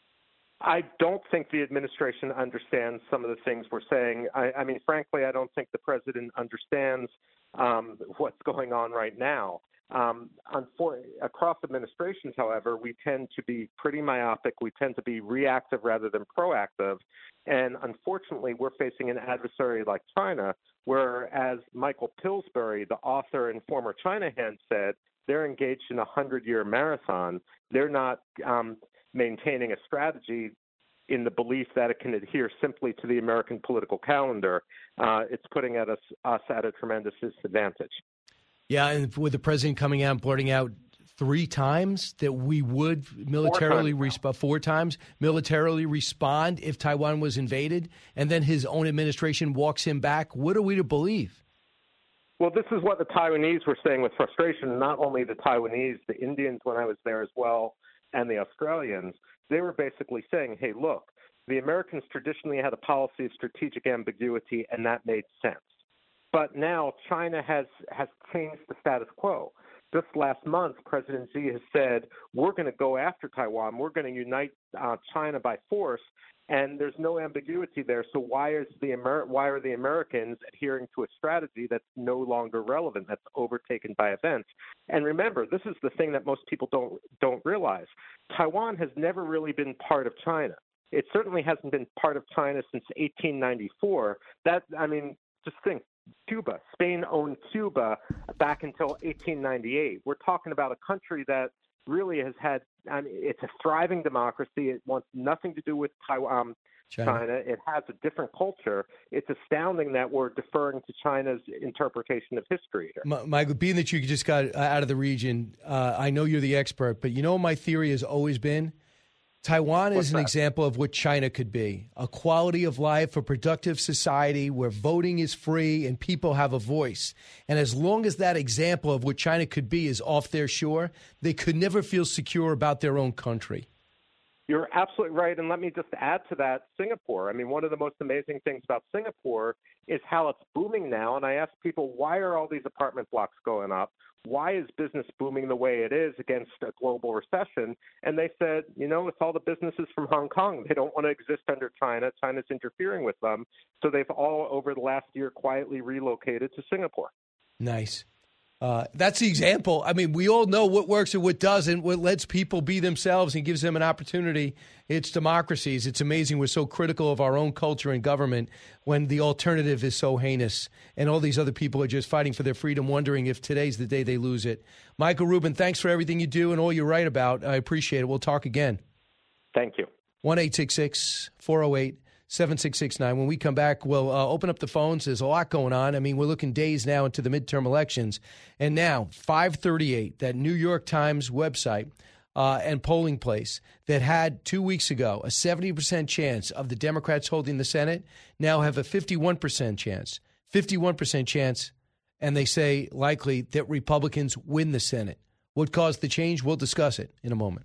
I don't think the administration understands some of the things we're saying. I, I mean, frankly, I don't think the president understands um, what's going on right now. Um, unfor- across administrations, however, we tend to be pretty myopic. We tend to be reactive rather than proactive. And unfortunately, we're facing an adversary like China, where, as Michael Pillsbury, the author and former China hand, said, they're engaged in a hundred-year marathon. They're not um, maintaining a strategy in the belief that it can adhere simply to the American political calendar. Uh, it's putting at us, us at a tremendous disadvantage. Yeah, and with the president coming out and blurting out three times that we would militarily respond, four times militarily respond if Taiwan was invaded, and then his own administration walks him back, what are we to believe? Well, this is what the Taiwanese were saying with frustration. Not only the Taiwanese, the Indians when I was there as well, and the Australians. They were basically saying, hey, look, the Americans traditionally had a policy of strategic ambiguity, and that made sense. But now China has, has changed the status quo. Just last month, President Xi has said, we're going to go after Taiwan. We're going to unite uh, China by force, and there's no ambiguity there. So why is the Amer- why are the Americans adhering to a strategy that's no longer relevant, that's overtaken by events? And remember, this is the thing that most people don't don't realize. Taiwan has never really been part of China. It certainly hasn't been part of China since eighteen ninety-four. That, I mean, just think. Cuba. Spain owned Cuba back until eighteen ninety-eight. We're talking about a country that really has had, I mean, it's a thriving democracy. It wants nothing to do with Taiwan, um, China. China. It has a different culture. It's astounding that we're deferring to China's interpretation of history here. Michael, being that you just got out of the region, uh, I know you're the expert, but you know my theory has always been Taiwan What's is an that? example of what China could be, a quality of life, a productive society where voting is free and people have a voice. And as long as that example of what China could be is off their shore, they could never feel secure about their own country. You're absolutely right. And let me just add to that, Singapore. I mean, one of the most amazing things about Singapore is how it's booming now. And I ask people, why are all these apartment blocks going up? Why is business booming the way it is against a global recession? And they said, you know, it's all the businesses from Hong Kong. They don't want to exist under China. China's interfering with them. So they've all, over the last year, quietly relocated to Singapore. Nice. Uh, that's the example. I mean, we all know what works and what doesn't, what lets people be themselves and gives them an opportunity. It's democracies. It's amazing we're so critical of our own culture and government when the alternative is so heinous and all these other people are just fighting for their freedom, wondering if today's the day they lose it. Michael Rubin, thanks for everything you do and all you write about. I appreciate it. We'll talk again. Thank you. one eight six six, four oh eight, seven six six nine. When we come back, we'll uh, open up the phones. There's a lot going on. I mean, we're looking days now into the midterm elections. And now, five thirty-eight, that New York Times website uh, and polling place that had two weeks ago a seventy percent chance of the Democrats holding the Senate now have a fifty-one percent chance. fifty-one percent chance, and they say likely that Republicans win the Senate. What caused the change? We'll discuss it in a moment.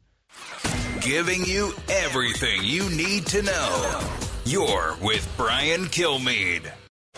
Giving you everything you need to know. You're with Brian Kilmeade.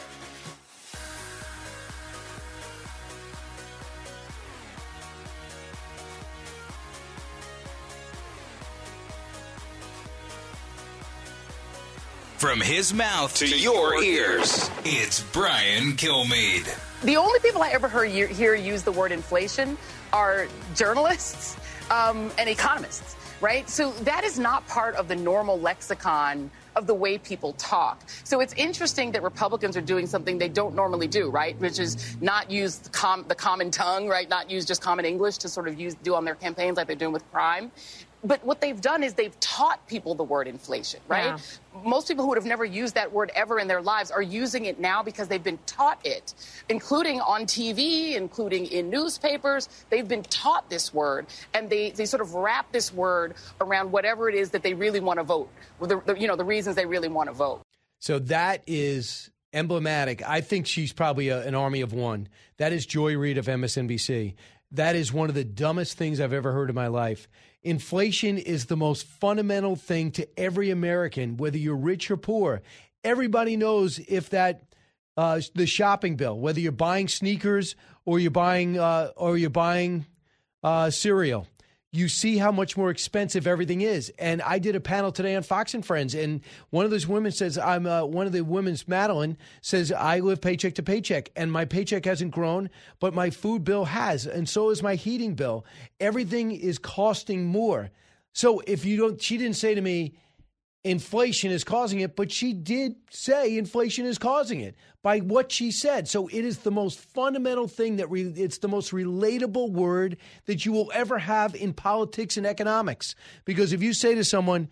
From his mouth to your ears, it's Brian Kilmeade. The only people I ever heard hear use the word inflation are journalists um, and economists, right? So that is not part of the normal lexicon of the way people talk. So it's interesting that Republicans are doing something they don't normally do, right? Which is not use the, com- the common tongue, right? Not use just common English to sort of use do on their campaigns like they're doing with crime. But what they've done is they've taught people the word inflation, right? Yeah. Most people who would have never used that word ever in their lives are using it now because they've been taught it, including on T V, including in newspapers. They've been taught this word, and they, they sort of wrap this word around whatever it is that they really want to vote, the, the, you know, the reasons they really want to vote. So that is emblematic. I think she's probably a, an army of one. That is Joy Reid of M S N B C. That is one of the dumbest things I've ever heard in my life. Inflation is the most fundamental thing to every American, whether you're rich or poor. Everybody knows if that uh, the shopping bill, whether you're buying sneakers or you're buying uh, or you're buying uh, cereal. You see how much more expensive everything is. And I did a panel today on Fox and Friends, and one of those women says, I'm uh, one of the women's, Madeline, says, I live paycheck to paycheck, and my paycheck hasn't grown, but my food bill has, and so is my heating bill. Everything is costing more. So if you don't, she didn't say to me, inflation is causing it, but she did say inflation is causing it by what she said. So it is the most fundamental thing that re- it's the most relatable word that you will ever have in politics and economics. Because if you say to someone,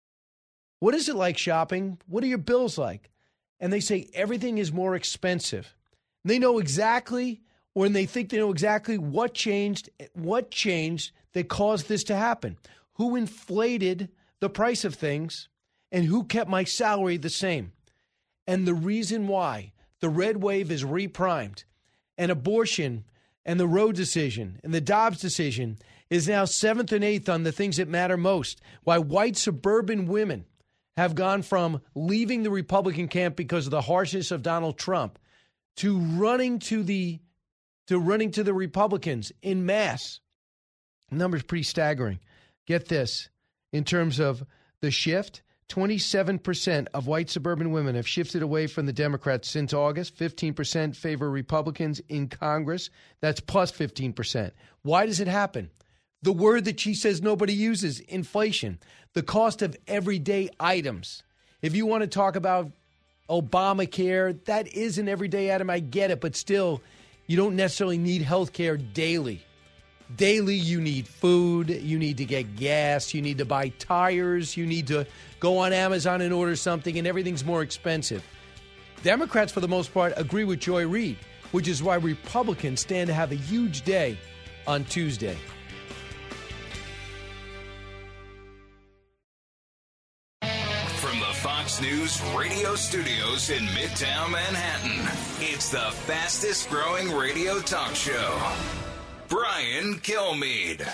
what is it like shopping? What are your bills like? And they say everything is more expensive. They know exactly, or they think they know exactly what changed, what changed that caused this to happen. Who inflated the price of things? And who kept my salary the same? And the reason why the red wave is reprimed, and abortion and the Roe decision and the Dobbs decision is now seventh and eighth on the things that matter most. Why white suburban women have gone from leaving the Republican camp because of the harshness of Donald Trump to running to the to running to the Republicans in mass. The number's pretty staggering. Get this, in terms of the shift, twenty-seven percent of white suburban women have shifted away from the Democrats since August. fifteen percent favor Republicans in Congress. That's plus fifteen percent. Why does it happen? The word that she says nobody uses, inflation, the cost of everyday items. If you want to talk about Obamacare, that is an everyday item. I get it, but still, you don't necessarily need health care daily. Daily, you need food, you need to get gas, you need to buy tires, you need to go on Amazon and order something, and everything's more expensive. Democrats, for the most part, agree with Joy Reid, which is why Republicans stand to have a huge day on Tuesday. From the Fox News radio studios in Midtown Manhattan, it's the fastest growing radio talk show. Brian Kilmeade.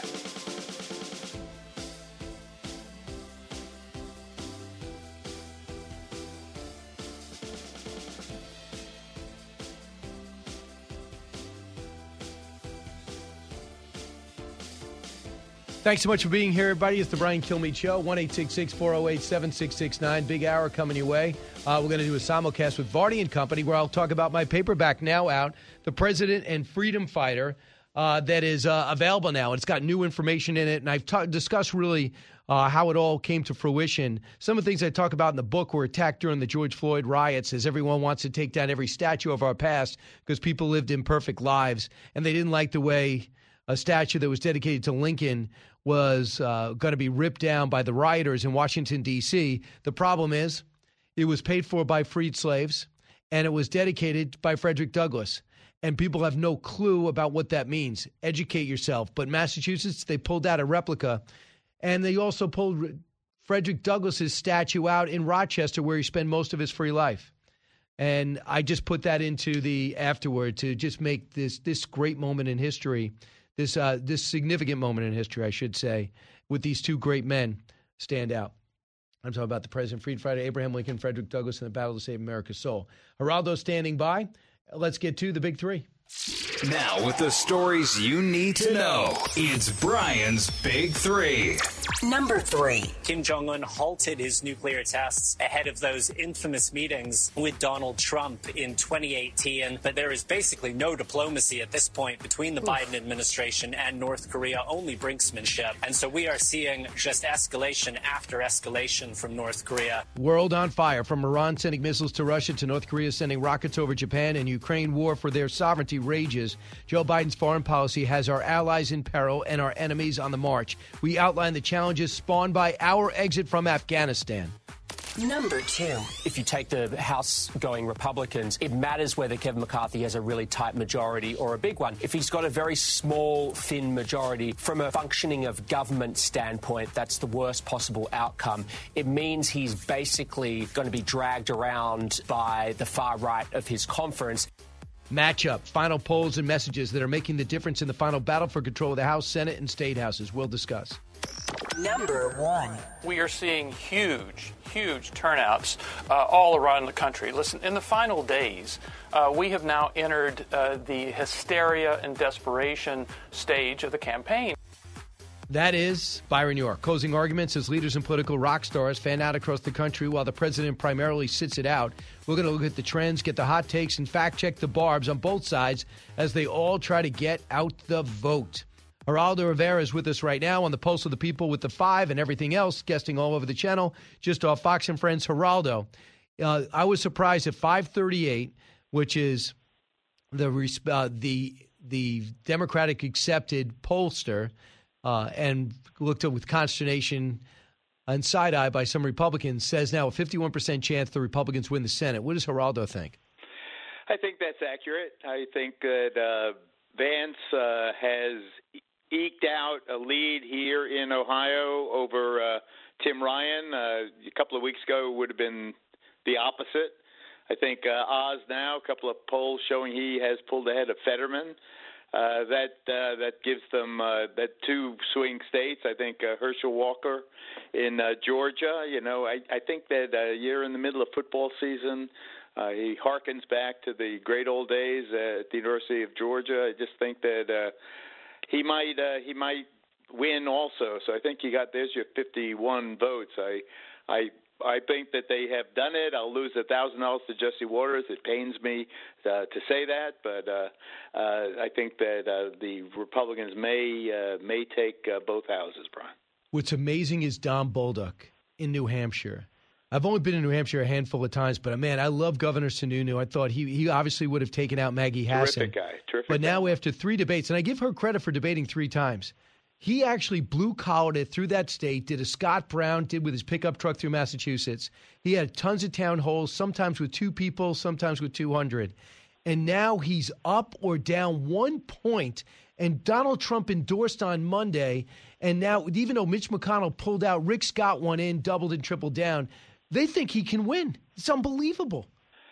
Thanks so much for being here, everybody. It's the Brian Kilmeade Show, one eight six six, four oh eight, seven six six nine. Big hour coming your way. Uh, we're going to do a simulcast with Vardy and Company, where I'll talk about my paperback now out, The President and Freedom Fighter, uh, that is uh, available now. It's got new information in it, and I've ta- discussed really uh, how it all came to fruition. Some of the things I talk about in the book were attacked during the George Floyd riots, as everyone wants to take down every statue of our past because people lived imperfect lives, and they didn't like the way a statue that was dedicated to Lincoln was uh, going to be ripped down by the rioters in Washington, D C. The problem is it was paid for by freed slaves, and it was dedicated by Frederick Douglass. And people have no clue about what that means. Educate yourself. But Massachusetts, they pulled out a replica, and they also pulled Frederick Douglass's statue out in Rochester, where he spent most of his free life. And I just put that into the afterward to just make this this great moment in history, this uh, this significant moment in history, I should say, with these two great men stand out. I'm talking about the President Freed Fighter, Abraham Lincoln, Frederick Douglass, and the battle to save America's soul. Geraldo standing by. Let's get to the big three. Now, with the stories you need to know, it's Brian's Big Three. Number three. Kim Jong-un halted his nuclear tests ahead of those infamous meetings with Donald Trump in twenty eighteen. But there is basically no diplomacy at this point between the Oof. Biden administration and North Korea, only brinksmanship. And so we are seeing just escalation after escalation from North Korea. World on fire, from Iran sending missiles to Russia to North Korea sending rockets over Japan, and Ukraine war for their sovereignty rages. Joe Biden's foreign policy has our allies in peril and our enemies on the march. We outline the challenges challenges spawned by our exit from Afghanistan. Number two. If you take the House-going Republicans, it matters whether Kevin McCarthy has a really tight majority or a big one. If he's got a very small, thin majority, from a functioning of government standpoint, that's the worst possible outcome. It means he's basically going to be dragged around by the far right of his conference. Matchup, final polls and messages that are making the difference in the final battle for control of the House, Senate, and state houses. We'll discuss. Number one. We are seeing huge, huge turnouts uh, all around the country. Listen, in the final days, uh, we have now entered uh, the hysteria and desperation stage of the campaign. That is Byron York, closing arguments as leaders and political rock stars fan out across the country while the president primarily sits it out. We're going to look at the trends, get the hot takes, and fact-check the barbs on both sides as they all try to get out the vote. Geraldo Rivera is with us right now on the Pulse of the People with the Five and everything else, guesting all over the channel, just off Fox and Friends. Geraldo, uh, I was surprised at five thirty-eight, which is the uh, the the Democratic accepted pollster, uh, and looked at with consternation and side-eye by some Republicans, says now a fifty-one percent chance the Republicans win the Senate. What does Geraldo think? I think that's accurate. I think that uh, Vance uh, has eked out a lead here in Ohio over uh, Tim Ryan. Uh, a couple of weeks ago would have been the opposite. I think uh, Oz now, a couple of polls showing he has pulled ahead of Fetterman. Uh, that uh, that gives them uh, that two swing states. I think uh, Herschel Walker in uh, Georgia. You know, I, I think that uh, you're in the middle of football season. Uh, he harkens back to the great old days uh, at the University of Georgia. I just think that uh, he might uh, he might win also. So I think you got there's your fifty-one votes. I I I think that they have done it. I'll lose a thousand dollars to Jesse Waters. It pains me uh, to say that, but uh, uh, I think that uh, the Republicans may uh, may take uh, both houses, Brian. What's amazing is Don Bolduc in New Hampshire. I've only been in New Hampshire a handful of times, but, man, I love Governor Sununu. I thought he he obviously would have taken out Maggie Hassan. Terrific guy. Terrific But now guy. after three debates, and I give her credit for debating three times, he actually blue-collared it through that state, did a Scott Brown did with his pickup truck through Massachusetts. He had tons of town halls, sometimes with two people, sometimes with two hundred. And now he's up or down one point, and Donald Trump endorsed on Monday. And now, even though Mitch McConnell pulled out, Rick Scott won in, doubled and tripled down. They think he can win. It's unbelievable.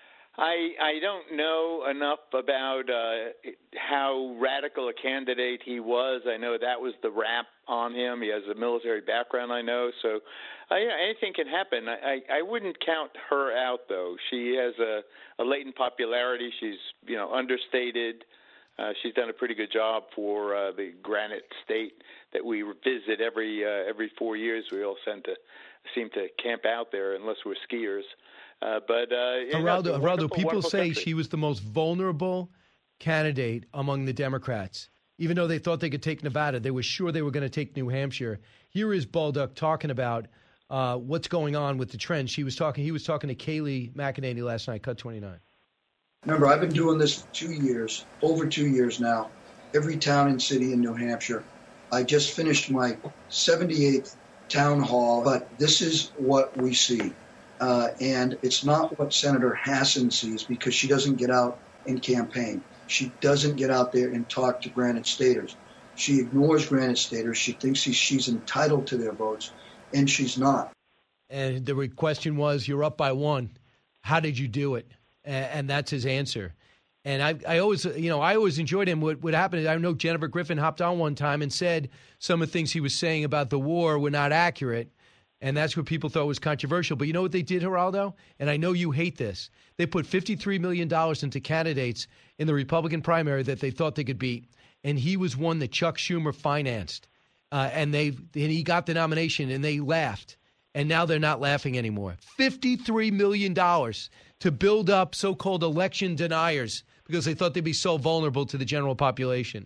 I I don't know enough about uh, how radical a candidate he was. I know that was the rap on him. He has a military background, I know. So uh, yeah, anything can happen. I, I, I wouldn't count her out, though. She has a, a latent popularity. She's, you know, understated. Uh, she's done a pretty good job for uh, the Granite State that we visit every uh, every four years. We all tend to seem to camp out there unless we're skiers. Uh, but uh, Geraldo, know, Geraldo, people say country. she was the most vulnerable candidate among the Democrats. Even though they thought they could take Nevada, they were sure they were going to take New Hampshire. Here is Bolduc talking about uh, what's going on with the trend. She was talking. He was talking to Kayleigh McEnany last night. Cut twenty-nine. Remember, I've been doing this for two years, over two years now. Every town and city in New Hampshire. I just finished my seventy-eighth town hall, but this is what we see. Uh, and it's not what Senator Hassan sees because she doesn't get out and campaign. She doesn't get out there and talk to Granite Staters. She ignores Granite Staters. She thinks she, she's entitled to their votes, and she's not. And the question was, you're up by one. How did you do it? And, and that's his answer. And I, I always, you know, I always enjoyed him. What, what happened is I know Jennifer Griffin hopped on one time and said some of the things he was saying about the war were not accurate. And that's what people thought was controversial. But you know what they did, Geraldo? And I know you hate this. They put fifty-three million dollars into candidates in the Republican primary that they thought they could beat. And he was one that Chuck Schumer financed. Uh, and they and he got the nomination, and they laughed. And now they're not laughing anymore. fifty-three million dollars to build up so-called election deniers because they thought they'd be so vulnerable to the general population.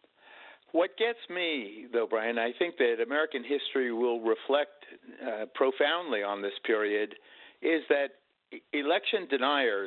What gets me, though, Brian, I think that American history will reflect uh, profoundly on this period, is that election deniers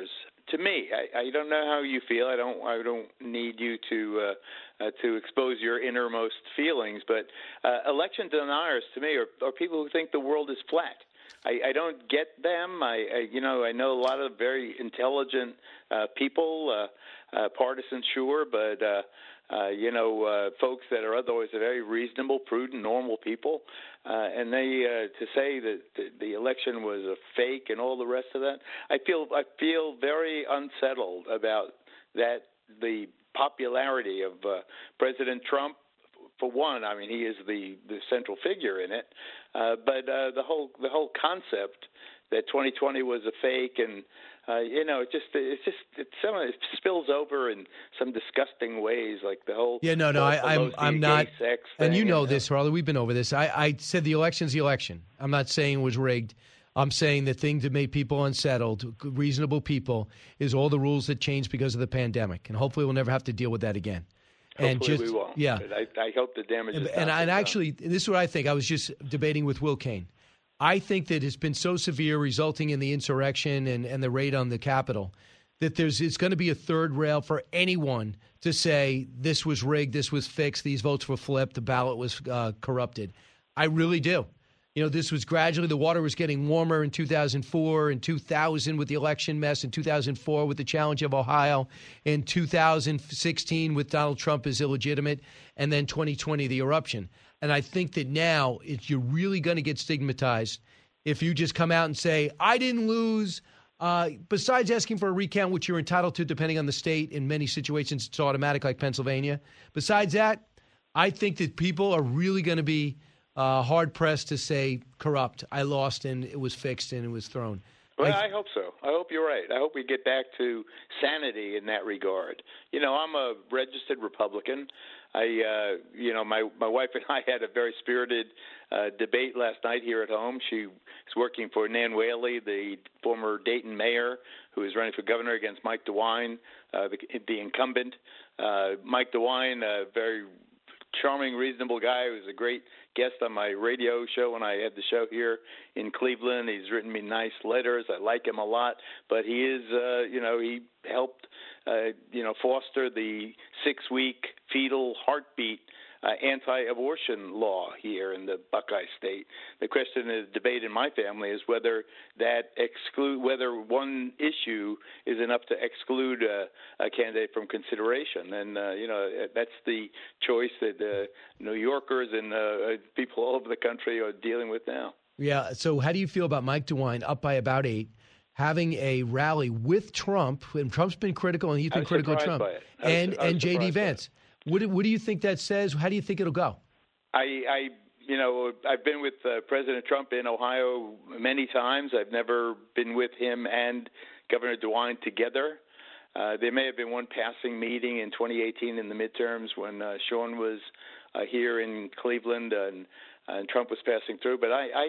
to me, I, I don't know how you feel. I don't. I don't need you to uh, uh, to expose your innermost feelings. But uh, election deniers, to me, are, are people who think the world is flat. I, I don't get them. I, I, you know, I know a lot of very intelligent uh, people, uh, uh, partisan, sure, but uh, uh, you know, uh, folks that are otherwise very reasonable, prudent, normal people, uh, and they uh, to say that the, the election was a fake and all the rest of that. I feel I feel very unsettled about that. The popularity of uh, President Trump. For one, I mean, he is the, the central figure in it, uh, but uh, the whole the whole concept that twenty twenty was a fake, and uh, you know, it just it's just it, some of it spills over in some disgusting ways, like the whole yeah, no, no, I, I'm I'm not, sex and you know and, this, Harley. We've been over this. I, I said the election's the election. I'm not saying it was rigged. I'm saying the thing that made people unsettled, reasonable people, is all the rules that changed because of the pandemic, and hopefully we'll never have to deal with that again. Hopefully and just, we won't. Yeah. But I, I hope the damage is and, not and, and done. actually, this is what I think. I was just debating with Will Cain. I think that it's been so severe, resulting in the insurrection and, and the raid on the Capitol, that there's it's going to be a third rail for anyone to say this was rigged, this was fixed, these votes were flipped, the ballot was uh, corrupted. I really do. You know, this was gradually, the water was getting warmer in two thousand four, in two thousand with the election mess, in two thousand four with the challenge of Ohio, in two thousand sixteen with Donald Trump as illegitimate, and then twenty twenty, the eruption. And I think that now it's, you're really going to get stigmatized if you just come out and say, I didn't lose. Uh, besides asking for a recount, which you're entitled to depending on the state, in many situations it's automatic like Pennsylvania. Besides that, I think that people are really going to be Uh, hard-pressed to say corrupt. I lost and it was fixed and it was thrown. Well, I, I hope so. I hope you're right. I hope we get back to sanity in that regard. You know, I'm a registered Republican. I, uh, you know, my, my wife and I had a very spirited uh, debate last night here at home. She is working for Nan Whaley, the former Dayton mayor, who is running for governor against Mike DeWine, uh, the, the incumbent. Uh, Mike DeWine, a very charming, reasonable guy who was a great guest on my radio show when I had the show here in Cleveland. He's written me nice letters. I like him a lot, but he is, uh, you know, he helped, uh, you know, foster the six-week fetal heartbeat uh, anti-abortion law here in the Buckeye State. The question is, debate in my family is whether that exclude, whether one issue is enough to exclude a, a candidate from consideration. And, uh, you know, that's the choice that uh, New Yorkers and uh, people all over the country are dealing with now. Yeah. So how do you feel about Mike DeWine up by about eight, having a rally with Trump, and Trump's been critical, and he's been critical of Trump, and, and J D Vance? What do, what do you think that says? How do you think it'll go? I, I you know, I've been with uh, President Trump in Ohio many times. I've never been with him and Governor DeWine together. Uh, there may have been one passing meeting in twenty eighteen in the midterms when uh, Sean was uh, here in Cleveland and, and Trump was passing through. But I,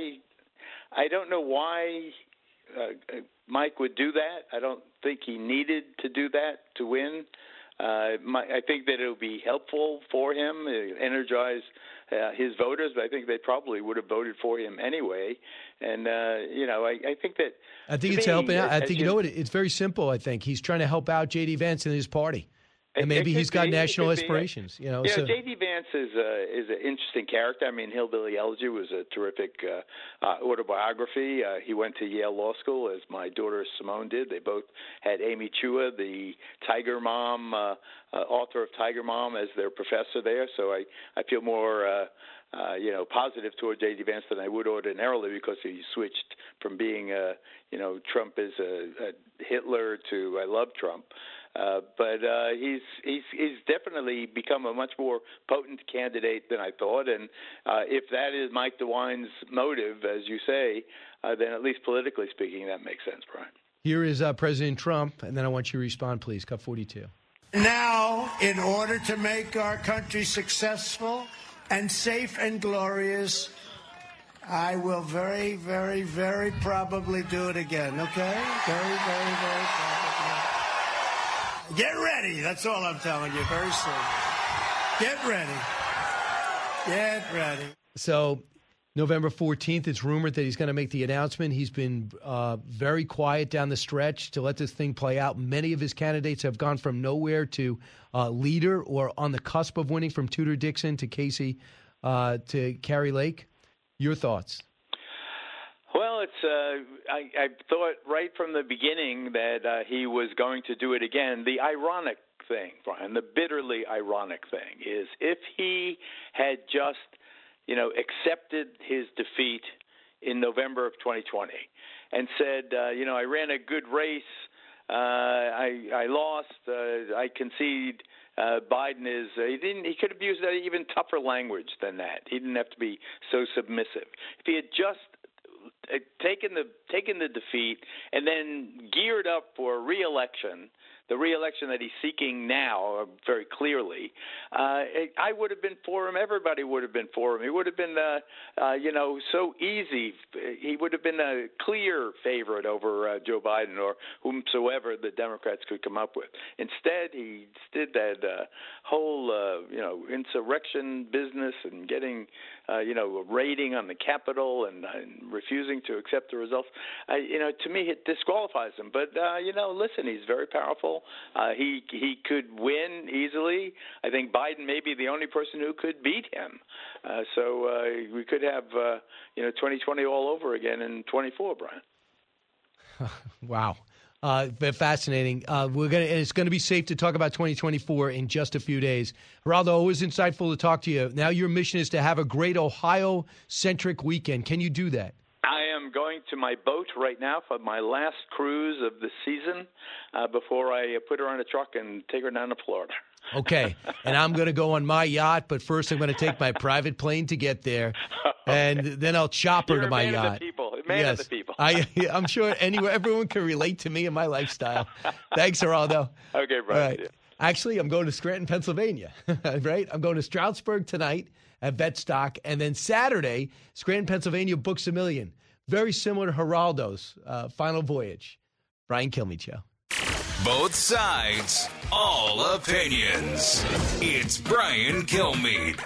I, I don't know why uh, Mike would do that. I don't think he needed to do that to win. Uh, my, I think that it would be helpful for him, uh, energize uh, his voters, but I think they probably would have voted for him anyway. And, uh, you know, I, I think that... I think it's me, helping out. I think, you you know what, it's very simple, I think. He's trying to help out J D Vance and his party. And maybe he's got be, national aspirations. Be. You know, you so. know J D Vance is a, is an interesting character. I mean, Hillbilly Elegy was a terrific uh, uh, autobiography. Uh, he went to Yale Law School, as my daughter Simone did. They both had Amy Chua, the Tiger Mom, uh, uh, author of Tiger Mom, as their professor there. So I, I feel more... Uh, Uh, you know, positive toward J D Vance than I would ordinarily, because he switched from being, uh, you know, Trump is a, a Hitler to I love Trump. Uh, but uh, he's he's he's definitely become a much more potent candidate than I thought. And uh, if that is Mike DeWine's motive, as you say, uh, then at least politically speaking, that makes sense, Brian. Here is uh, President Trump, and then I want you to respond, please. Cut forty-two. Now, in order to make our country successful and safe and glorious, I will very, very, very probably do it again, okay? Very, very, very probably. Get ready. That's all I'm telling you very soon. Get ready. Get ready. So November fourteenth, it's rumored that he's going to make the announcement. He's been uh, very quiet down the stretch to let this thing play out. Many of his candidates have gone from nowhere to uh, leader or on the cusp of winning, from Tudor Dixon to Casey uh, to Kari Lake. Your thoughts? Well, it's. Uh, I, I thought right from the beginning that uh, he was going to do it again. The ironic thing, Brian, the bitterly ironic thing is if he had just, you know, accepted his defeat in November of twenty twenty and said, uh, you know, I ran a good race, uh, I, I lost, uh, I concede. Uh, Biden is. Uh, he didn't. He could have used even tougher language than that. He didn't have to be so submissive. If he had just taken the taken the defeat and then geared up for re-election, the re-election that he's seeking now, uh, very clearly, uh, I would have been for him. Everybody would have been for him. He would have been, uh, uh, you know, so easy. He would have been a clear favorite over uh, Joe Biden or whomsoever the Democrats could come up with. Instead, he did that uh, whole, uh, you know, insurrection business and getting, uh, you know, a raiding on the Capitol and, uh, and refusing to accept the results. Uh, you know, to me, it disqualifies him. But, uh, you know, listen, he's very powerful. Uh, he he could win easily. I think Biden may be the only person who could beat him. Uh, so uh, we could have uh, you know twenty twenty all over again in twenty-four, Brian. Wow, uh, fascinating. Uh, we're gonna. It's going to be safe to talk about twenty twenty-four in just a few days. Geraldo, always insightful to talk to you. Now your mission is to have a great Ohio-centric weekend. Can you do that? I am going to my boat right now for my last cruise of the season uh, before I put her on a truck and take her down to Florida. Okay, and I'm going to go on my yacht, but first I'm going to take my private plane to get there, and then I'll chop her You're to a my man yacht. Of the people. Man yes. of the people. I, I'm sure anywhere, everyone can relate to me and my lifestyle. Thanks, Geraldo. Okay, Brian. All right. Actually, I'm going to Scranton, Pennsylvania, right? I'm going to Stroudsburg tonight at Vetstock, and then Saturday, Scranton, Pennsylvania books a million. Very similar to Geraldo's uh, final voyage. Brian Kilmeade Show. Both sides, all opinions. It's Brian Kilmeade.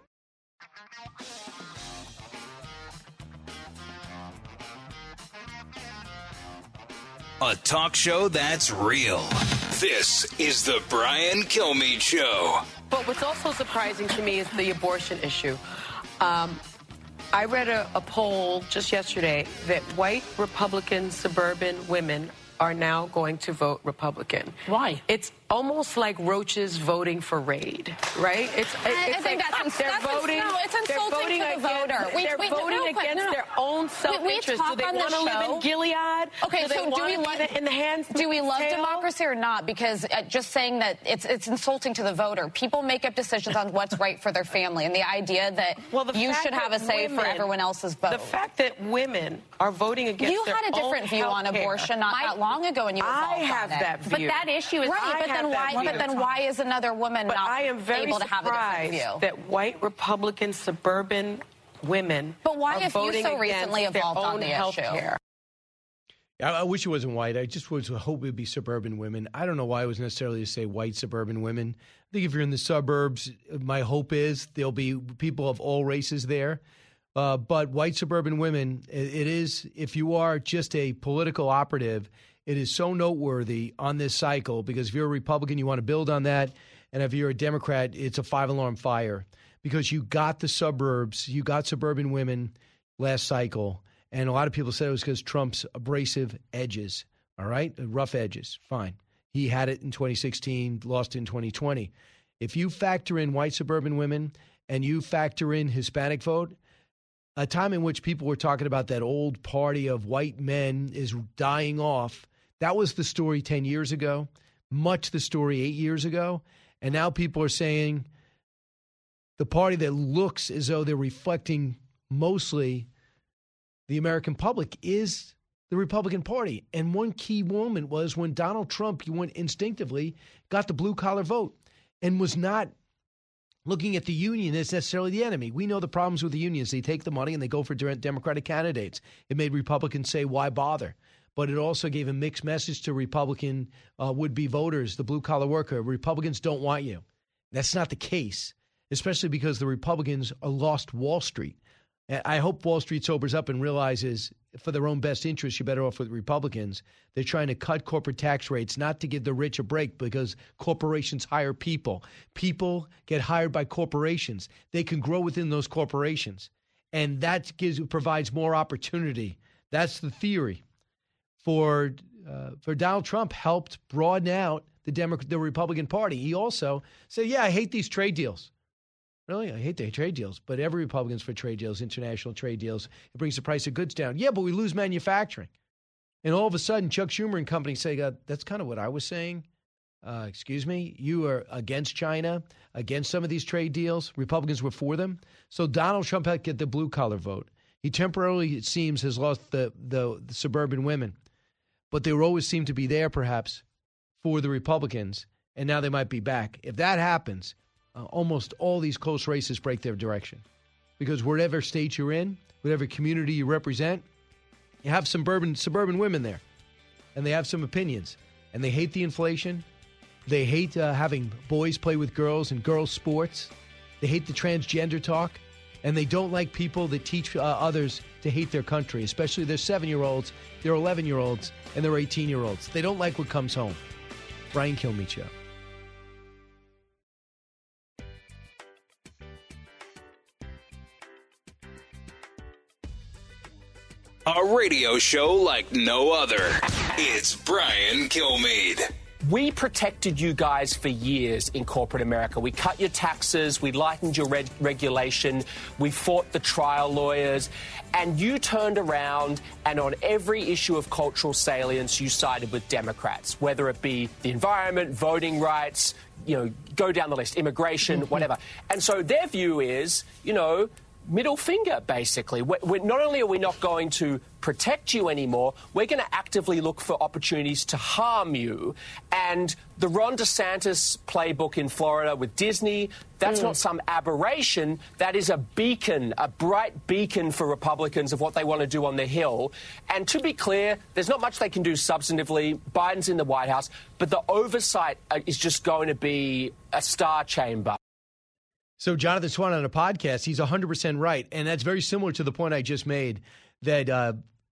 A talk show that's real. This is the Brian Kilmeade Show. But what's also surprising to me is the abortion issue. Um, I read a, a poll just yesterday that white Republican suburban women are now going to vote Republican. Why? It's almost like roaches voting for Raid, right? It's, it's I like think that's, ins- they're that's voting. ins- no, it's insulting they're voting to the against, voter. They're we, voting no, against no, no. their own self-interest. We, we talk do they on want the to live show. in Gilead? Okay, do they so do want we to love be in the hands? Do we love tail? democracy or not? Because uh, just saying that it's it's insulting to the voter. People make up decisions on what's right for their family, and the idea that well, the you fact should have a that say women, for everyone else's vote. The fact that women are voting against you their had a different own view on healthcare. abortion not I, that long ago, and you I evolved have on that it. view. But that issue is right. but then why? But then why is another woman but not I am very able to have a different view? that white Republican suburban women But why are have you voting so recently against their evolved on own the health issue? care. I, I wish it wasn't white. I just was hope it'd be suburban women. I don't know why it was necessarily to say white suburban women. I think if you're in the suburbs, my hope is there'll be people of all races there. Uh, but white suburban women, it, it is, if you are just a political operative, it is so noteworthy on this cycle because if you're a Republican, you want to build on that. And if you're a Democrat, it's a five-alarm fire because you got the suburbs, you got suburban women last cycle. And a lot of people said it was because Trump's abrasive edges, all right? Rough edges, fine. He had it in twenty sixteen, lost in twenty twenty. If you factor in white suburban women and you factor in Hispanic vote, a time in which people were talking about that old party of white men is dying off, that was the story ten years ago, much the story eight years ago. And now people are saying the party that looks as though they're reflecting mostly the American public is the Republican Party. And one key moment was when Donald Trump, you went instinctively, got the blue-collar vote and was not looking at the union as necessarily the enemy. We know the problems with the unions. They take the money and they go for Democratic candidates. It made Republicans say, why bother? But it also gave a mixed message to Republican uh, would-be voters, the blue-collar worker. Republicans don't want you. That's not the case, especially because the Republicans lost Wall Street. I hope Wall Street sobers up and realizes for their own best interest, you're better off with Republicans. They're trying to cut corporate tax rates, not to give the rich a break because corporations hire people. People get hired by corporations. They can grow within those corporations. And that gives provides more opportunity. That's the theory. For uh, for Donald Trump helped broaden out the Demo- the Republican Party. He also said, yeah, I hate these trade deals. Really? I hate the trade deals, but every Republican's for trade deals, international trade deals. It brings the price of goods down. Yeah, but we lose manufacturing. And all of a sudden, Chuck Schumer and company say, uh, that's kind of what I was saying. Uh, excuse me? You are against China, against some of these trade deals. Republicans were for them. So Donald Trump had to get the blue-collar vote. He temporarily, it seems, has lost the, the, the suburban women. But they always seem to be there, perhaps, for the Republicans, and now they might be back. If that happens, Uh, almost all these close races break their direction. Because whatever state you're in, whatever community you represent, you have suburban suburban women there. And they have some opinions. And they hate the inflation. They hate uh, having boys play with girls in girls' sports. They hate the transgender talk. And they don't like people that teach uh, others to hate their country, especially their seven-year-olds, their eleven-year-olds, and their eighteen-year-olds. They don't like what comes home. Brian Kilmeade Show. A radio show like no other. It's Brian Kilmeade. We protected you guys for years in corporate America. We cut your taxes. We lightened your reg- regulation. We fought the trial lawyers. And you turned around and on every issue of cultural salience, you sided with Democrats, whether it be the environment, voting rights, you know, go down the list, immigration, mm-hmm. whatever. And so their view is, you know, middle finger, basically. We're, we're, not only are we not going to protect you anymore, we're going to actively look for opportunities to harm you. And the Ron DeSantis playbook in Florida with Disney, that's mm. not some aberration. That is a beacon, a bright beacon for Republicans of what they want to do on the Hill. And to be clear, there's not much they can do substantively. Biden's in the White House, but the oversight is just going to be a star chamber. So Jonathan Swan on a podcast, he's one hundred percent right. And that's very similar to the point I just made that uh,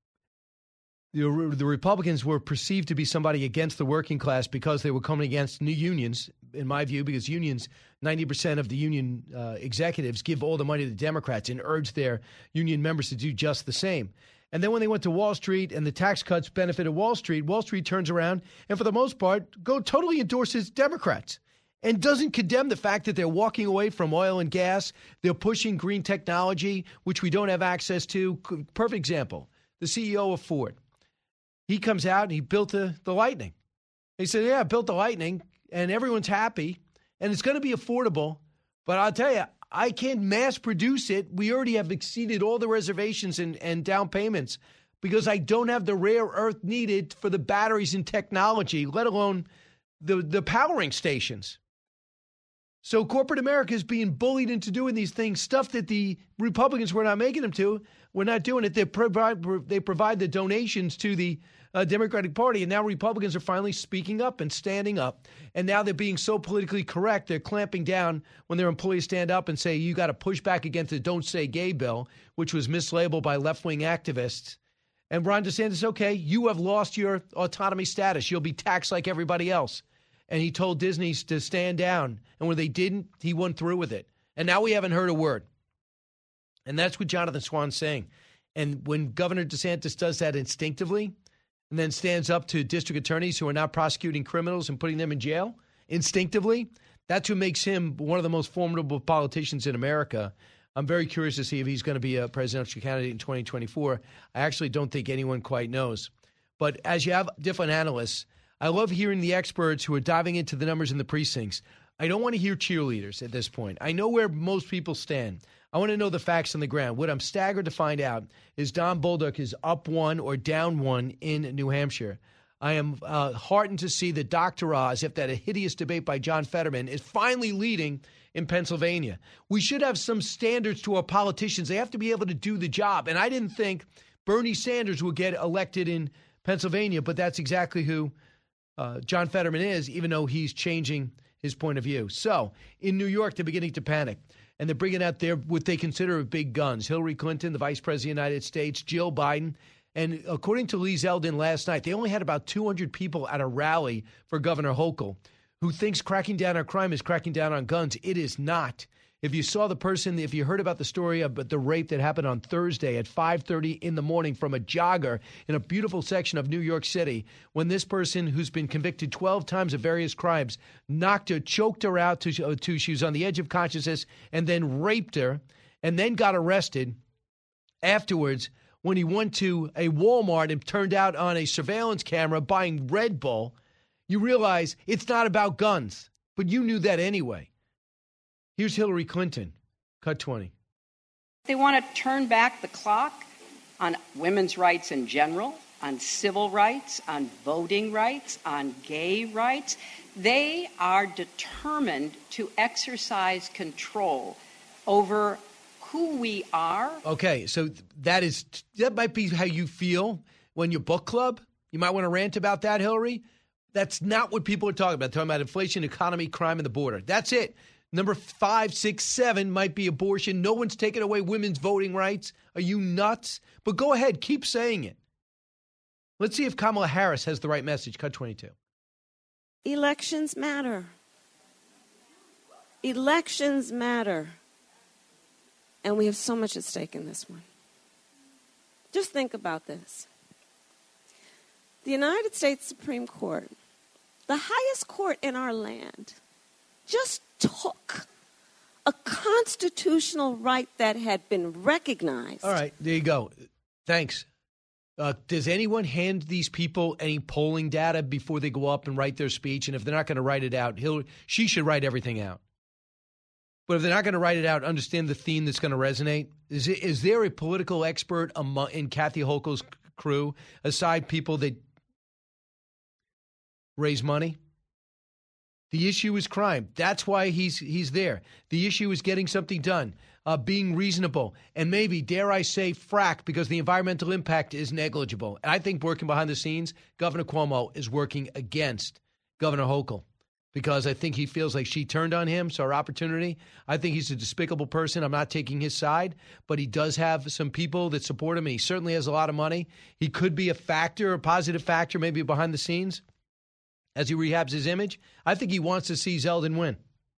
the, the Republicans were perceived to be somebody against the working class because they were coming against new unions, in my view, because unions, ninety percent of the union uh, executives give all the money to the Democrats and urge their union members to do just the same. And then when they went to Wall Street and the tax cuts benefited Wall Street, Wall Street turns around and for the most part, go totally endorses Democrats. And doesn't condemn the fact that they're walking away from oil and gas. They're pushing green technology, which we don't have access to. Perfect example, the C E O of Ford. He comes out and he built the, the Lightning. He said, yeah, I built the Lightning, and everyone's happy, and it's going to be affordable. But I'll tell you, I can't mass produce it. We already have exceeded all the reservations and, and down payments because I don't have the rare earth needed for the batteries and technology, let alone the, the powering stations. So corporate America is being bullied into doing these things, stuff that the Republicans were not making them to. We're not doing it. They provide, they provide the donations to the uh, Democratic Party, and now Republicans are finally speaking up and standing up. And now they're being so politically correct, they're clamping down when their employees stand up and say, you got to push back against the Don't Say Gay bill, which was mislabeled by left-wing activists. And Ron DeSantis, okay, you have lost your autonomy status. You'll be taxed like everybody else. And he told Disney to stand down. And when they didn't, he went through with it. And now we haven't heard a word. And that's what Jonathan Swan's saying. And when Governor DeSantis does that instinctively and then stands up to district attorneys who are now prosecuting criminals and putting them in jail instinctively, that's what makes him one of the most formidable politicians in America. I'm very curious to see if he's going to be a presidential candidate in twenty twenty-four. I actually don't think anyone quite knows. But as you have different analysts, I love hearing the experts who are diving into the numbers in the precincts. I don't want to hear cheerleaders at this point. I know where most people stand. I want to know the facts on the ground. What I'm staggered to find out is Don Bolduc is up one or down one in New Hampshire. I am uh, heartened to see that Doctor Oz, after that hideous debate by John Fetterman, is finally leading in Pennsylvania. We should have some standards to our politicians. They have to be able to do the job. And I didn't think Bernie Sanders would get elected in Pennsylvania, but that's exactly who uh, John Fetterman is, even though he's changing his point of view. So, in New York, they're beginning to panic. and they're bringing out their what they consider big guns. Hillary Clinton, the Vice President of the United States, Jill Biden. And according to Lee Zeldin last night, they only had about two hundred people at a rally for Governor Hochul, who thinks cracking down on crime is cracking down on guns. It is not. If you saw the person, if you heard about the story about the rape that happened on Thursday at five thirty in the morning from a jogger in a beautiful section of New York City, when this person who's been convicted twelve times of various crimes knocked her, choked her out to, to she was on the edge of consciousness, and then raped her, and then got arrested afterwards when he went to a Walmart and turned out on a surveillance camera buying Red Bull, you realize it's not about guns. But you knew that anyway. Here's Hillary Clinton, cut twenty. They want to turn back the clock on women's rights in general, on civil rights, on voting rights, on gay rights. They are determined to exercise control over who we are. Okay, so that is that might be how you feel when your book club. You might want to rant about that, Hillary. That's not what people are talking about. They're talking about inflation, economy, crime, and the border. That's it. Number five, six, seven might be abortion. No one's taking away women's voting rights. Are you nuts? But go ahead, keep saying it. Let's see if Kamala Harris has the right message. Cut twenty-two. Elections matter. Elections matter. And we have so much at stake in this one. Just think about this. The United States Supreme Court, the highest court in our land, just took a constitutional right that had been recognized. All right, there you go. Thanks. Uh, does anyone hand these people any polling data before they go up and write their speech? And if they're not going to write it out, he'll, she should write everything out. But if they're not going to write it out, understand the theme that's going to resonate. Is it, is there a political expert among, in Kathy Hochul's crew, aside people that raise money? The issue is crime. That's why he's he's there. The issue is getting something done, uh, being reasonable, and maybe, dare I say, frack, because the environmental impact is negligible. And I think working behind the scenes, Governor Cuomo is working against Governor Hochul because I think he feels like she turned on him, saw her opportunity. I think he's a despicable person. I'm not taking his side, but he does have some people that support him, and he certainly has a lot of money. He could be a factor, a positive factor, maybe behind the scenes, as he rehabs his image. I think he wants to see Zeldin win.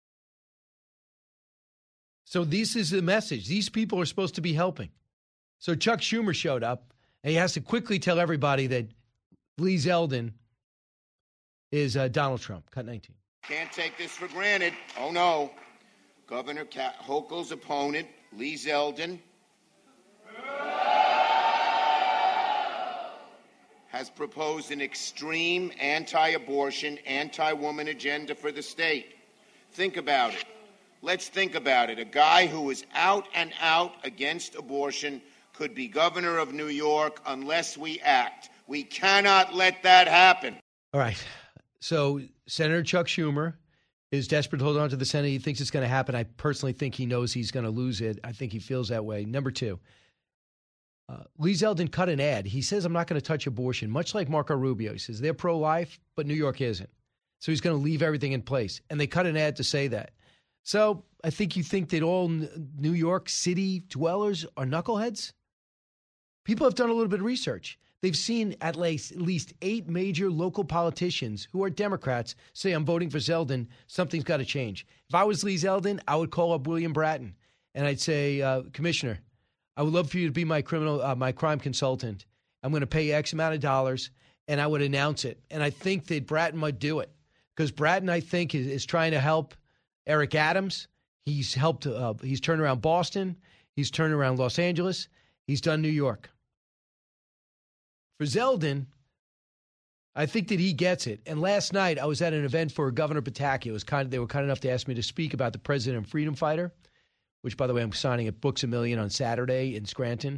So this is the message. These people are supposed to be helping. So Chuck Schumer showed up, and he has to quickly tell everybody that Lee Zeldin is uh, Donald Trump. Cut nineteen. Can't take this for granted. Oh, no. Governor Hochul's opponent, Lee Zeldin, has proposed an extreme anti-abortion, anti-woman agenda for the state. Think about it. Let's think about it. A guy who is out and out against abortion could be governor of New York unless we act. We cannot let that happen. All right. So Senator Chuck Schumer is desperate to hold on to the Senate. He thinks it's going to happen. I personally think he knows he's going to lose it. I think he feels that way. Number two. Uh, Lee Zeldin cut an ad. He says, I'm not going to touch abortion, much like Marco Rubio. He says they're pro-life, but New York isn't. So he's going to leave everything in place. And they cut an ad to say that. So I think you think that all New York City dwellers are knuckleheads? People have done a little bit of research. They've seen at least, at least eight major local politicians who are Democrats say, I'm voting for Zeldin. Something's got to change. If I was Lee Zeldin, I would call up William Bratton. And I'd say, uh, Commissioner, I would love for you to be my criminal, uh, my crime consultant. I'm going to pay X amount of dollars, and I would announce it. And I think that Bratton might do it because Bratton, I think, is, is trying to help Eric Adams. He's helped. Uh, he's turned around Boston. He's turned around Los Angeles. He's done New York. For Zeldin, I think that he gets it. And last night, I was at an event for Governor Pataki. It was kind of, they were kind enough to ask me to speak about the President and Freedom Fighter, which, by the way, I'm signing at Books A Million on Saturday in Scranton.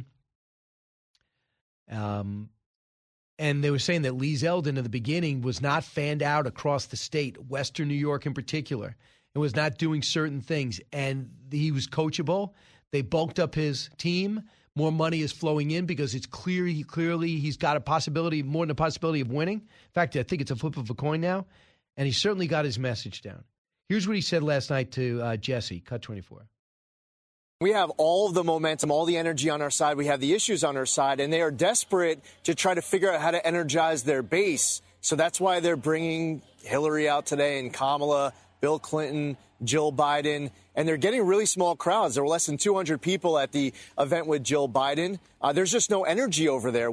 Um, and they were saying that Lee Zeldin in the beginning was not fanned out across the state, Western New York in particular, and was not doing certain things. And he was coachable. They bulked up his team. More money is flowing in because it's clear he clearly he's got a possibility, more than a possibility of winning. In fact, I think it's a flip of a coin now. And he certainly got his message down. Here's what he said last night to uh, Jesse, cut twenty-four. We have all of the momentum, all the energy on our side. We have the issues on our side, and they are desperate to try to figure out how to energize their base. So that's why they're bringing Hillary out today and Kamala, Bill Clinton, Jill Biden, and they're getting really small crowds. There were less than two hundred people at the event with Jill Biden. Uh, there's just no energy over there.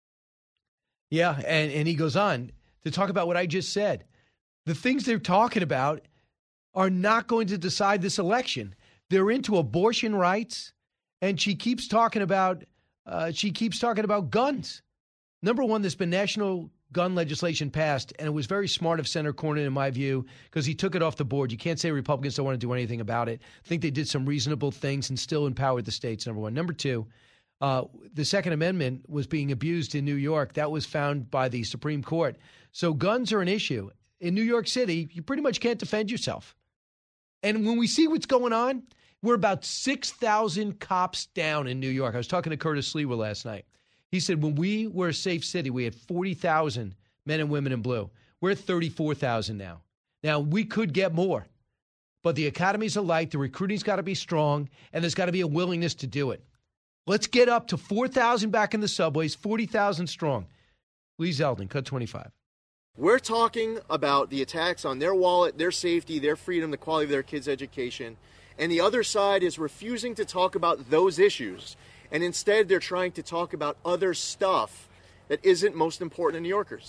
Yeah, and, and he goes on to talk about what I just said. The things they're talking about are not going to decide this election. They're into abortion rights, and she keeps talking about uh, she keeps talking about guns. Number one, there's been national gun legislation passed, and it was very smart of Senator Cornyn, in my view, because he took it off the board. You can't say Republicans don't want to do anything about it. I think they did some reasonable things and still empowered the states, number one. Number two, uh, the Second Amendment was being abused in New York. That was found by the Supreme Court. So guns are an issue. In New York City, you pretty much can't defend yourself. And when we see what's going on, we're about six thousand cops down in New York. I was talking to Curtis Slewa last night. He said when we were a safe city, we had forty thousand men and women in blue. We're at thirty-four thousand now. Now, we could get more, but the academies are light, the recruiting's got to be strong, and there's got to be a willingness to do it. Let's get up to four thousand back in the subways, forty thousand strong. Lee Zeldin, Cut twenty-five. We're talking about the attacks on their wallet, their safety, their freedom, the quality of their kids' education. And the other side is refusing to talk about those issues. And instead, they're trying to talk about other stuff that isn't most important to New Yorkers.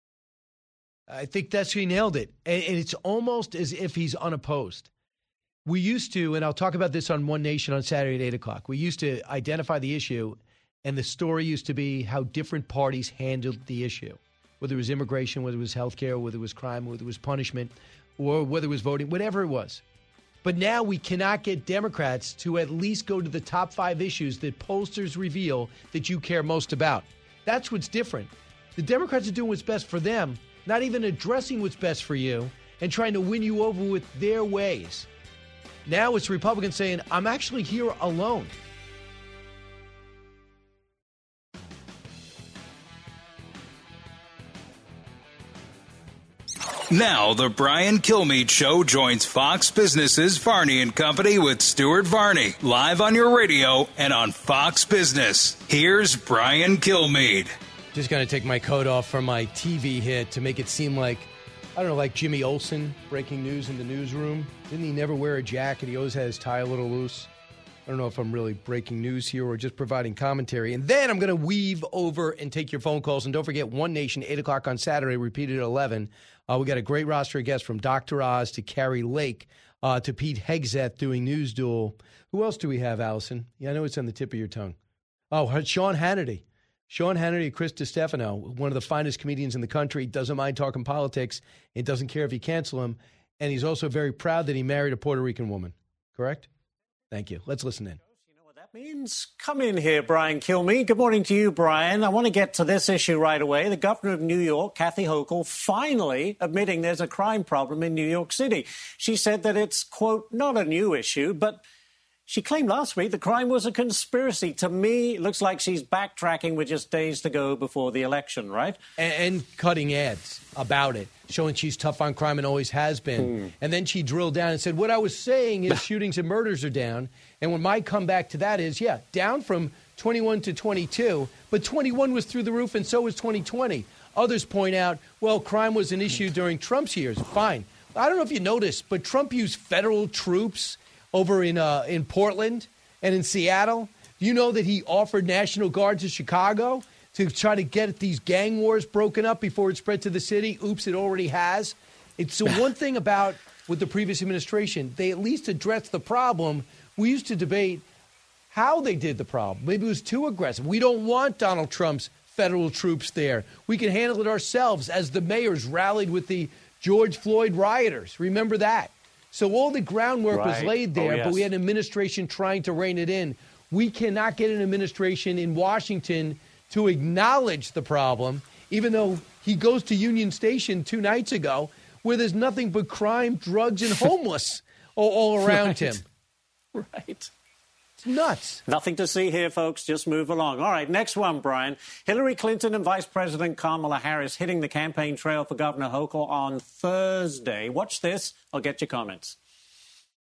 I think that's he nailed it. And it's almost as if he's unopposed. We used to, and I'll talk about this on One Nation on Saturday at eight o'clock, we used to identify the issue, and the story used to be how different parties handled the issue, whether it was immigration, whether it was health care, whether it was crime, whether it was punishment, or whether it was voting, whatever it was. But now we cannot get Democrats to at least go to the top five issues that pollsters reveal that you care most about. That's what's different. The Democrats are doing what's best for them, not even addressing what's best for you and trying to win you over with their ways. Now it's Republicans saying, I'm actually here alone. Now, the Brian Kilmeade Show joins Fox Business's Varney and Company with Stuart Varney, live on your radio and on Fox Business. Here's Brian Kilmeade. Just going to take my coat off for my T V hit to make it seem like, I don't know, like Jimmy Olsen breaking news in the newsroom. Didn't he never wear a jacket? He always had his tie a little loose. I don't know if I'm really breaking news here or just providing commentary. And then I'm going to weave over and take your phone calls. And don't forget, One Nation, eight o'clock on Saturday, repeated at eleven. Uh, we got a great roster of guests from Doctor Oz to Carrie Lake uh, to Pete Hegseth doing News Duel. Who else do we have, Allison? Yeah, I know it's on the tip of your tongue. Oh, Sean Hannity. Sean Hannity, Chris DiStefano, one of the finest comedians in the country, doesn't mind talking politics. He doesn't care if you cancel him. And he's also very proud that he married a Puerto Rican woman. Correct? Thank you. Let's listen in. Means come in here, Brian Kilmeade. Good morning to you, Brian. I want to get to this issue right away. The governor of New York, Kathy Hochul, finally admitting there's a crime problem in New York City. She said that it's, quote, not a new issue, but she claimed last week the crime was a conspiracy. To me, it looks like she's backtracking with just days to go before the election, right? And, and cutting ads about it, showing she's tough on crime and always has been. Hmm. And then she drilled down and said, what I was saying is shootings and murders are down. And when my comeback to that is, yeah, down from twenty-one to twenty-two, but twenty-one was through the roof and so was twenty twenty. Others point out, well, crime was an issue during Trump's years. Fine. I don't know if you noticed, but Trump used federal troops over in uh, in Portland and in Seattle. Do you know that he offered National Guard to Chicago to try to get these gang wars broken up before it spread to the city? Oops, it already has. It's the one thing about with the previous administration, they at least addressed the problem. We used to debate how they did the problem. Maybe it was too aggressive. We don't want Donald Trump's federal troops there. We can handle it ourselves, as the mayors rallied with the George Floyd rioters. Remember that? So all the groundwork right. was laid there, oh, yes. but we had an administration trying to rein it in. We cannot get an administration in Washington to acknowledge the problem, even though he goes to Union Station two nights ago, where there's nothing but crime, drugs, and homeless all, all around right. him. Right. It's nuts. Nothing to see here, folks. Just move along. All right, next one, Brian. Hillary Clinton and Vice President Kamala Harris hitting the campaign trail for Governor Hochul on Thursday. Watch this. I'll get your comments.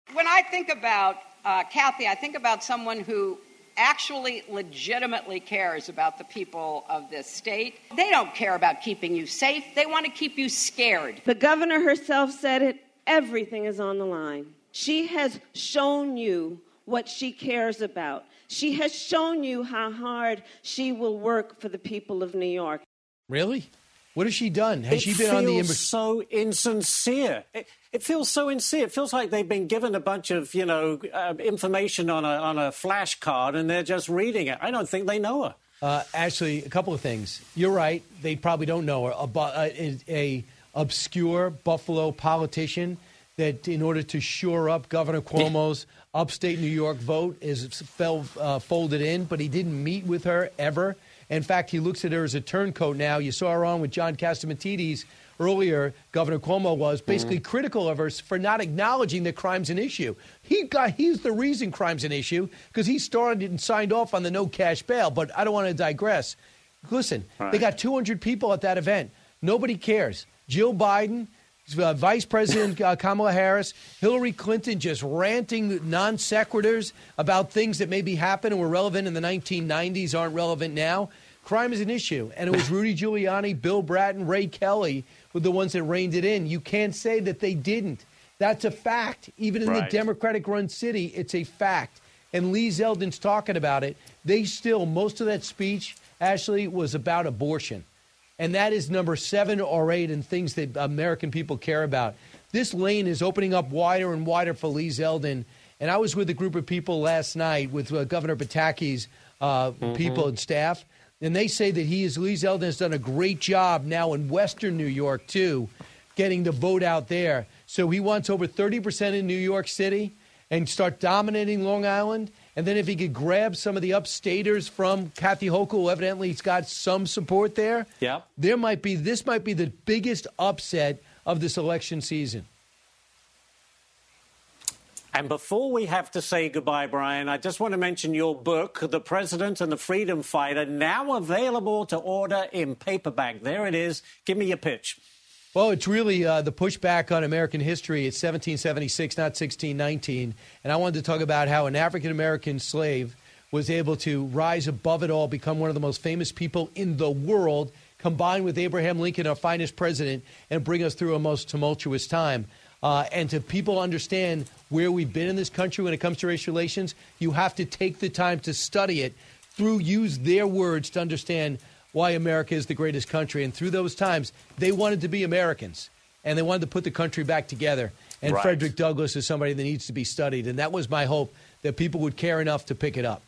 When I think about uh, Kathy, I think about someone who actually legitimately cares about the people of this state. They don't care about keeping you safe. They want to keep you scared. The governor herself said it. Everything is on the line. She has shown you what she cares about. She has shown you how hard she will work for the people of New York. Really? What has she done? Has it she been on the... It feels so insincere. It, it feels so insincere. It feels like they've been given a bunch of, you know, uh, information on a on a flashcard and they're just reading it. I don't think they know her. Uh, actually, a couple of things. You're right. They probably don't know her. A, a, a obscure Buffalo politician that, in order to shore up Governor Cuomo's upstate New York vote, is fell uh, folded in, but he didn't meet with her ever. In fact, he looks at her as a turncoat now. You saw her on with John Catsimatidis earlier. Governor Cuomo was basically mm-hmm. critical of her for not acknowledging that crime's an issue. He got he's the reason crime's an issue because he started and signed off on the no cash bail. But I don't want to digress. Listen, right. They got two hundred people at that event. Nobody cares. Jill Biden, uh, Vice President uh, Kamala Harris, Hillary Clinton just ranting non sequiturs about things that maybe happened and were relevant in the nineteen nineties aren't relevant now. Crime is an issue, and it was Rudy Giuliani, Bill Bratton, Ray Kelly were the ones that reined it in. You can't say that they didn't. That's a fact. Even in right. the Democratic-run city, it's a fact. And Lee Zeldin's talking about it. They still, most of that speech, Ashley, was about abortion. And that is number seven or eight in things that American people care about. This lane is opening up wider and wider for Lee Zeldin. And I was with a group of people last night with uh, Governor Pataki's uh, mm-hmm. people and staff. And they say that he is, Lee Zeldin has done a great job now in Western New York, too, getting the vote out there. So he wants over thirty percent in New York City and start dominating Long Island. And then if he could grab some of the upstaters from Kathy Hochul, who evidently he's got some support there, yeah. there might be, this might be the biggest upset of this election season. And before we have to say goodbye, Brian, I just want to mention your book, The President and the Freedom Fighter, now available to order in paperback. There it is. Give me your pitch. Well, it's really uh, the pushback on American history. It's seventeen seventy-six, not sixteen nineteen. And I wanted to talk about how an African-American slave was able to rise above it all, become one of the most famous people in the world, combine with Abraham Lincoln, our finest president, and bring us through a most tumultuous time. Uh, and to people understand where we've been in this country when it comes to race relations, you have to take the time to study it through, use their words to understand why America is the greatest country. And through those times, they wanted to be Americans, and they wanted to put the country back together. And right. Frederick Douglass is somebody that needs to be studied. And that was my hope, that people would care enough to pick it up.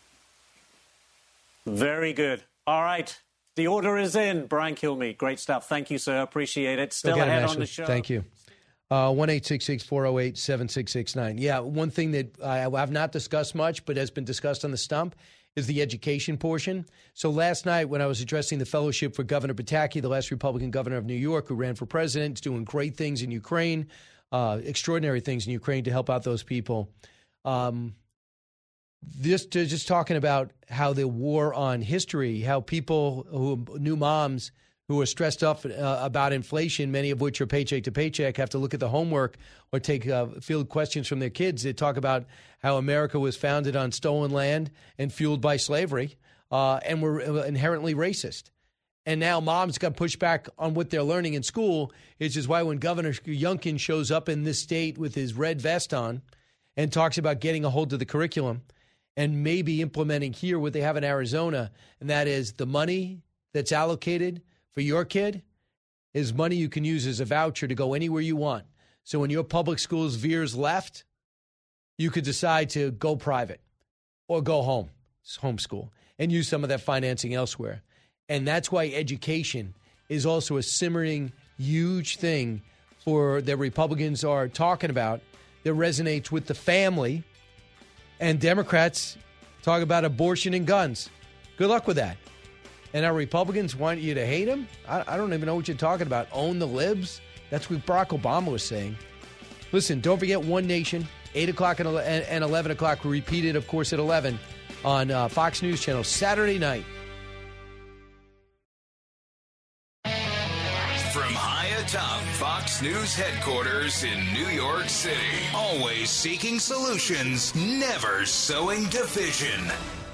Very good. All right. The order is in. Brian Kilmeade, great stuff. Thank you, sir. Appreciate it. Still ahead ahead on Ashley. the show. Thank you. Uh, one eight six six, four oh eight, seven six six nine. Yeah, one thing that I have not discussed much but has been discussed on the stump is the education portion. So last night when I was addressing the fellowship for Governor Pataki, the last Republican governor of New York who ran for president, is doing great things in Ukraine, uh, extraordinary things in Ukraine to help out those people. Um, this just talking about how the war on history, how people who new moms who are stressed up uh, about inflation, many of which are paycheck to paycheck, have to look at the homework or take uh, field questions from their kids. They talk about how America was founded on stolen land and fueled by slavery, uh, and were inherently racist. And now moms got pushed back on what they're learning in school, which is why when Governor Youngkin shows up in this state with his red vest on and talks about getting a hold of the curriculum and maybe implementing here what they have in Arizona, and that is the money that's allocated for your kid is money you can use as a voucher to go anywhere you want. So when your public schools veers left, you could decide to go private or go home, homeschool, and use some of that financing elsewhere. And that's why education is also a simmering, huge thing for that Republicans are talking about that resonates with the family. And Democrats talk about abortion and guns. Good luck with that. And our Republicans want you to hate them? I, I don't even know what you're talking about. Own the libs? That's what Barack Obama was saying. Listen, don't forget One Nation, eight o'clock and eleven o'clock. We repeat it, of course, at eleven on uh, Fox News Channel Saturday night. From high high atop Fox News headquarters in New York City. Always seeking solutions, never sowing division.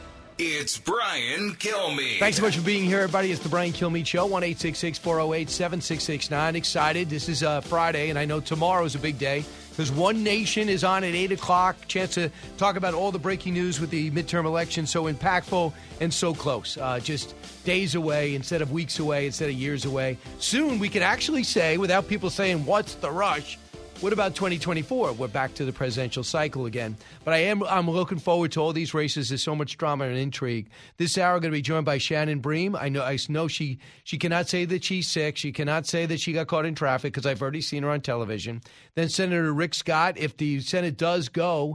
It's Brian Kilmeade. Thanks so much for being here, everybody. It's the Brian Kilmeade Show, one eight six six, four oh eight, seven six six nine. Excited. This is uh, Friday, and I know tomorrow is a big day because One Nation is on at eight o'clock. Chance to talk about all the breaking news with the midterm election. So impactful and so close. Uh, just days away instead of weeks away, instead of years away. Soon we can actually say, without people saying, what's the rush? What about twenty twenty-four? We're back to the presidential cycle again. But I am I'm looking forward to all these races. There's so much drama and intrigue. This hour, I'm going to be joined by Shannon Bream. I know I know she she cannot say that she's sick. She cannot say that she got caught in traffic because I've already seen her on television. Then Senator Rick Scott, if the Senate does go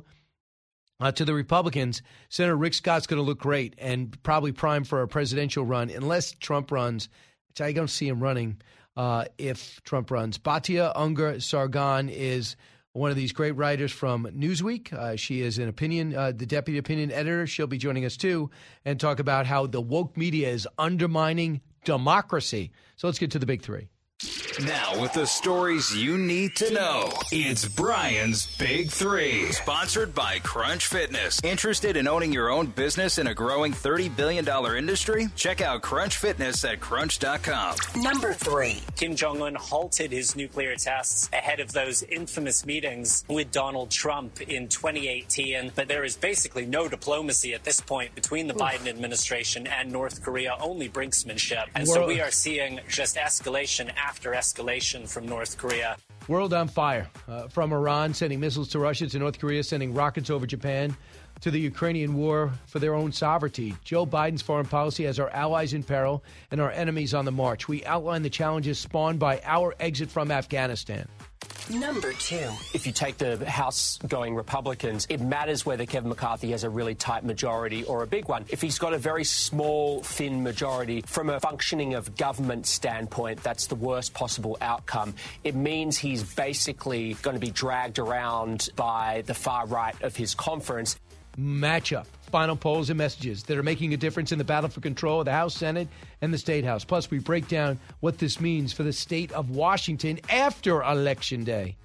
uh, to the Republicans, Senator Rick Scott's going to look great and probably primed for a presidential run unless Trump runs, which I don't see him running. Uh, if Trump runs. Batya Ungar-Sargon is one of these great writers from Newsweek. Uh, she is an opinion, uh, the deputy opinion editor. She'll be joining us, too, and talk about how the woke media is undermining democracy. So let's get to the big three. Now, with the stories you need to know, it's Brian's Big Three. Sponsored by Crunch Fitness. Interested in owning your own business in a growing thirty billion dollars industry? Check out Crunch Fitness at crunch dot com. Number three. Kim Jong-un halted his nuclear tests ahead of those infamous meetings with Donald Trump in twenty eighteen. But there is basically no diplomacy at this point between the Oof. Biden administration and North Korea, only brinksmanship. And so we are seeing just escalation after escalation from North Korea. World on fire. Uh, from Iran sending missiles to Russia to North Korea, sending rockets over Japan to the Ukrainian war for their own sovereignty. Joe Biden's foreign policy has our allies in peril and our enemies on the march. We outline the challenges spawned by our exit from Afghanistan. Number two. If you take the House going Republicans, it matters whether Kevin McCarthy has a really tight majority or a big one. If he's got a very small, thin majority, from a functioning of government standpoint, that's the worst possible outcome. It means he's basically going to be dragged around by the far right of his conference. Matchup. Final polls and messages that are making a difference in the battle for control of the House, Senate, and the State House. Plus, we break down what this means for the state of Washington after Election Day.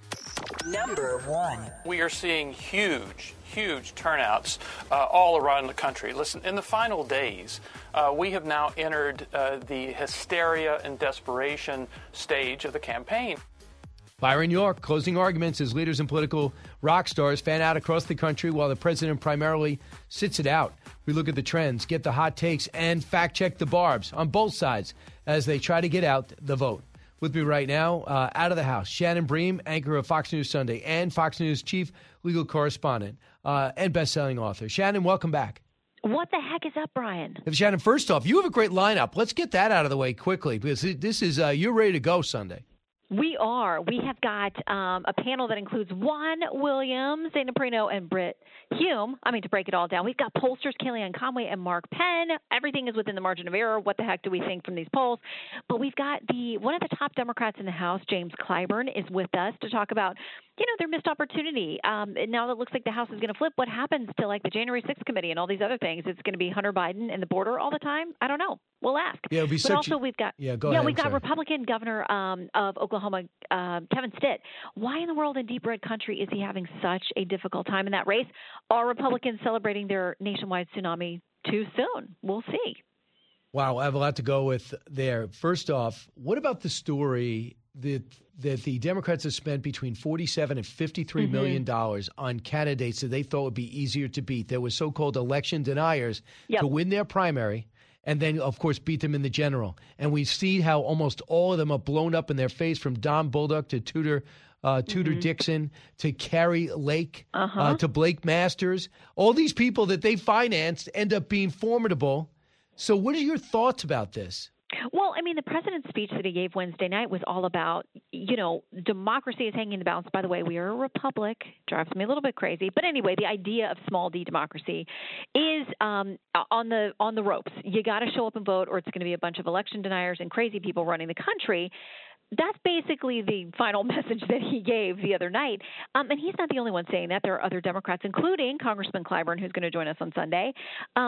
Number one. We are seeing huge, huge turnouts uh, all around the country. Listen, in the final days, uh, we have now entered uh, the hysteria and desperation stage of the campaign. Byron York closing arguments as leaders and political rock stars fan out across the country while the president primarily sits it out. We look at the trends, get the hot takes, and fact-check the barbs on both sides as they try to get out the vote. With me right now, uh, out of the house, Shannon Bream, anchor of Fox News Sunday and Fox News chief legal correspondent uh, and best-selling author. Shannon, welcome back. What the heck is up, Brian? Shannon, first off, you have a great lineup. Let's get that out of the way quickly because this is uh, you're ready to go Sunday. We are. We have got um, a panel that includes Juan Williams, Dana Perino, and Britt Hume. I mean, to break it all down, we've got pollsters Kellyanne Conway and Mark Penn. Everything is within the margin of error. What the heck do we think from these polls? But we've got the one of the top Democrats in the House, James Clyburn, is with us to talk about, you know, their missed opportunity. Um, and now that it looks like the House is going to flip, what happens to like the January sixth committee and all these other things? It's going to be Hunter Biden and the border all the time? I don't know. We'll ask. Yeah, it'll be but such also a, we've got yeah, go yeah ahead, we've I'm got sorry. Republican Governor um, of Oklahoma, uh, Kevin Stitt. Why in the world in deep red country is he having such a difficult time in that race? Are Republicans celebrating their nationwide tsunami too soon? We'll see. Wow, I have a lot to go with there. First off, what about the story that that the Democrats have spent between forty-seven and fifty-three mm-hmm. million dollars on candidates that they thought would be easier to beat? There were so-called election deniers yep. to win their primary and then, of course, beat them in the general. And we see how almost all of them are blown up in their face, from Don Bullock to Tudor Uh, Tudor mm-hmm. Dixon to Carrie Lake uh-huh. uh, to Blake Masters. All these people that they financed end up being formidable. So what are your thoughts about this? Well, I mean, the president's speech that he gave Wednesday night was all about, you know, democracy is hanging in the balance. By the way, we are a republic. Drives me a little bit crazy. But anyway, the idea of small d democracy is um, on the on the ropes. You got to show up and vote, or it's going to be a bunch of election deniers and crazy people running the country. That's basically the final message that he gave the other night. Um, and he's not the only one saying that. There are other Democrats, including Congressman Clyburn, who's going to join us on Sunday, um,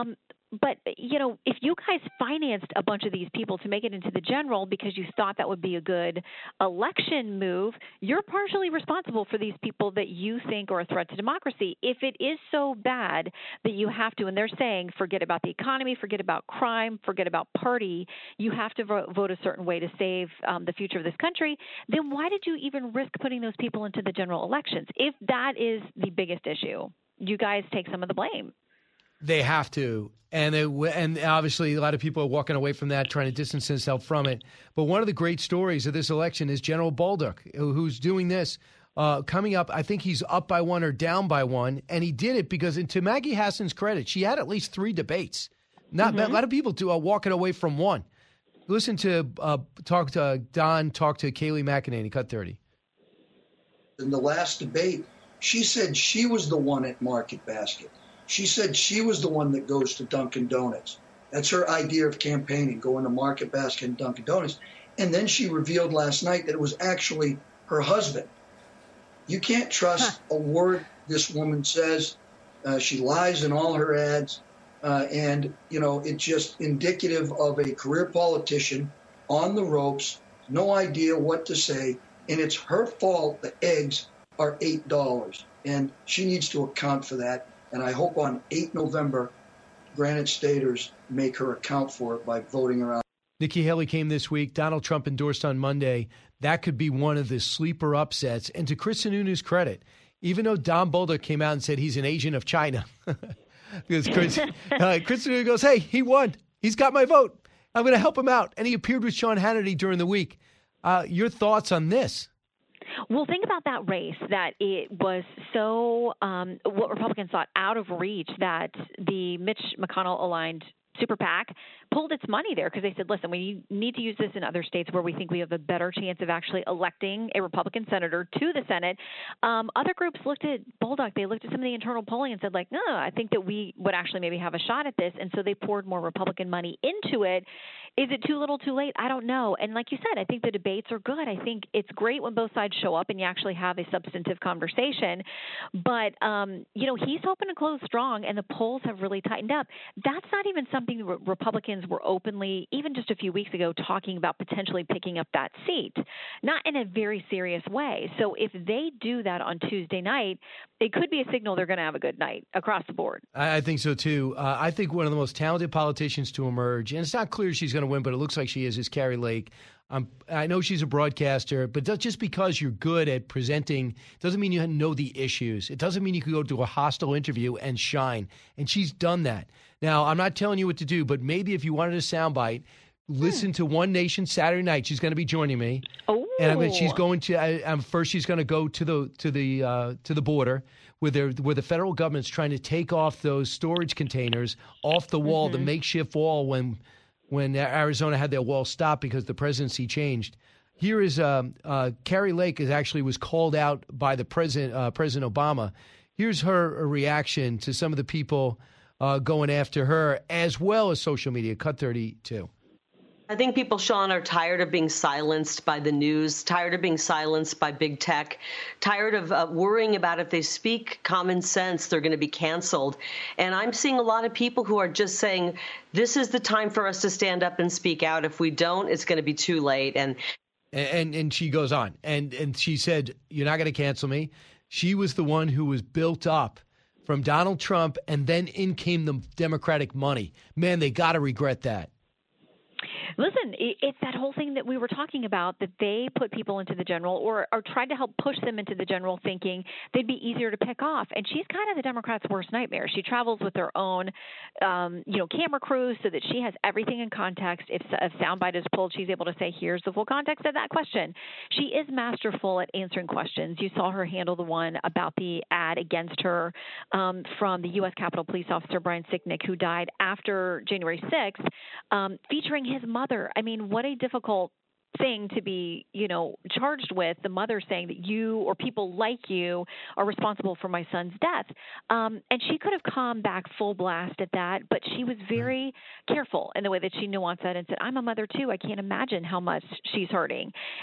but, you know, if you guys financed a bunch of these people to make it into the general because you thought that would be a good election move, you're partially responsible for these people that you think are a threat to democracy. If it is so bad that you have to, and they're saying, forget about the economy, forget about crime, forget about party, you have to vote, vote a certain way to save um, the future of this country, then why did you even risk putting those people into the general elections? If that is the biggest issue, you guys take some of the blame. They have to. And they, and obviously a lot of people are walking away from that, trying to distance themselves from it. But one of the great stories of this election is General Bolduc, who's doing this. Uh, coming up, I think he's up by one or down by one. And he did it because, and to Maggie Hassan's credit, she had at least three debates. Not mm-hmm. A lot of people do, are walking away from one. Listen to uh, talk to Don, talk to Kayleigh McEnany, Cut thirty. In the last debate, she said she was the one at Market Basket. She said she was the one that goes to Dunkin' Donuts. That's her idea of campaigning, going to Market Basket and Dunkin' Donuts. And then she revealed last night that it was actually her husband. You can't trust huh. a word this woman says. Uh, she lies in all her ads. Uh, and, you know, it's just indicative of a career politician on the ropes, no idea what to say. And it's her fault the eggs are eight dollars. And she needs to account for that. And I hope on the eighth of November, Granite Staters make her account for it by voting her out. Nikki Haley came this week. Donald Trump endorsed on Monday. That could be one of the sleeper upsets. And to Chris Sununu's credit, even though Don Bolduc came out and said he's an agent of China, because Chris, uh, Chris Sununu goes, hey, he won. He's got my vote. I'm going to help him out. And he appeared with Sean Hannity during the week. Uh, your thoughts on this? Well, think about that race, that it was so, um, what Republicans thought, out of reach, that the Mitch McConnell-aligned Super PAC pulled its money there because they said, listen, we need to use this in other states where we think we have a better chance of actually electing a Republican senator to the Senate. Um, other groups looked at Bolduc. They looked at some of the internal polling and said, like, no, I think that we would actually maybe have a shot at this. And so they poured more Republican money into it. Is it too little, too late? I don't know. And like you said, I think the debates are good. I think it's great when both sides show up and you actually have a substantive conversation. But, um, you know, he's hoping to close strong, and the polls have really tightened up. That's not even something re- Republicans were openly, even just a few weeks ago, talking about potentially picking up that seat, not in a very serious way. So if they do that on Tuesday night, it could be a signal they're going to have a good night across the board. I think so, too. Uh, I think one of the most talented politicians to emerge, and it's not clear she's going to win, but it looks like she is, is Kari Lake. Um, I know she's a broadcaster, but just because you're good at presenting doesn't mean you know the issues. It doesn't mean you can go to a hostile interview and shine. And she's done that. Now, I'm not telling you what to do, but maybe if you wanted a soundbite, listen hmm. to One Nation Saturday night. She's going to be joining me, oh. and I mean, she's going to. I, um, first, she's going to go to the to the uh, to the border where they're, where the federal government's trying to take off those storage containers off the wall, mm-hmm. the makeshift wall when. when Arizona had their wall stopped because the presidency changed. Here is um, uh, Kari Lake is actually was called out by the president, uh, President Obama. Here's her reaction to some of the people uh, going after her, as well as social media. Cut thirty-two. I think people, Sean, are tired of being silenced by the news, tired of being silenced by big tech, tired of uh, worrying about if they speak common sense, they're going to be canceled. And I'm seeing a lot of people who are just saying, this is the time for us to stand up and speak out. If we don't, it's going to be too late. And and and she goes on, and, and she said, you're not going to cancel me. She was the one who was built up from Donald Trump, and then in came the Democratic money. Man, they got to regret that. Listen, it's that whole thing that we were talking about, that they put people into the general or, or tried to help push them into the general thinking they'd be easier to pick off. And she's kind of the Democrats' worst nightmare. She travels with her own, um, you know, camera crew so that she has everything in context. If a soundbite is pulled, she's able to say, here's the full context of that question. She is masterful at answering questions. You saw her handle the one about the ad against her um, from the U S Capitol Police officer Brian Sicknick, who died after January sixth, um, featuring his mother. I mean, what a difficult thing to be, you know, charged with, the mother saying that you or people like you are responsible for my son's death. Um, and she could have come back full blast at that, but she was very careful in the way that she nuanced that and said, I'm a mother too. I can't imagine how much she's hurting.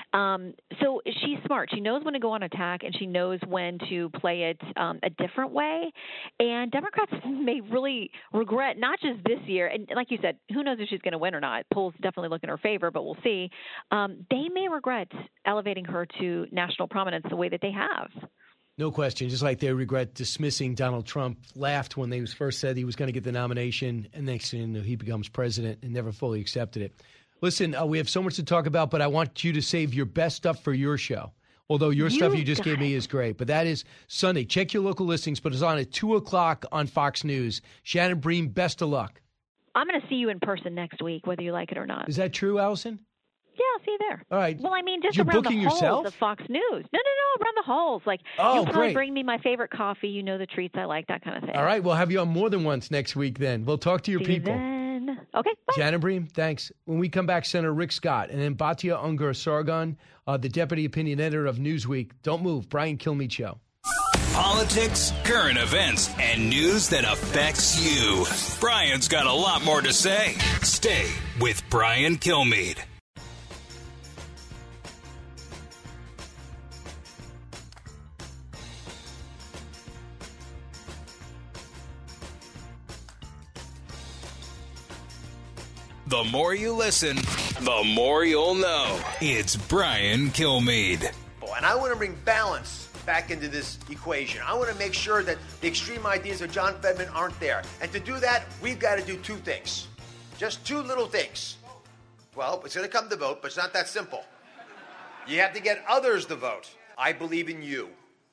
Um, so she's smart. She knows when to go on attack, and she knows when to play it um, a different way. And Democrats may really regret not just this year, and like you said, who knows if she's going to win or not. Polls definitely look in her favor, but we'll see. Um, they may regret elevating her to national prominence the way that they have. No question. Just like they regret dismissing Donald Trump, laughed when they was first said he was going to get the nomination, and next thing you know, he becomes president and never fully accepted it. Listen, uh, we have so much to talk about, but I want you to save your best stuff for your show. Although your you stuff you just gave me is great. But that is Sunday. Check your local listings, but it's on at two o'clock on Fox News. Shannon Bream, best of luck. I'm going to see you in person next week, whether you like it or not. Is that true, Allison? Yeah, I'll see you there. All right. Well, I mean, just You're around booking the halls yourself? of Fox News. No, no, no, around the halls. Like, Oh, you'll probably great. bring me my favorite coffee. You know the treats I like, that kind of thing. All right, we'll have you on more than once next week then. We'll talk to your See you people. then. Okay, bye. Shannon Bream, thanks. When we come back, Senator Rick Scott and then Batya Ungar-Sargon, uh, the deputy opinion editor of Newsweek. Don't move. Brian Kilmeade Show. Politics, current events, and news that affects you. Brian's got a lot more to say. Stay with Brian Kilmeade. The more you listen, the more you'll know. It's Brian Kilmeade. And I want to bring balance back into this equation. I want to make sure that the extreme ideas of John Fetterman aren't there. And to do that, we've got to do two things. Just two little things. Well, it's going to come to vote, but it's not that simple. You have to get others to vote. I believe in you.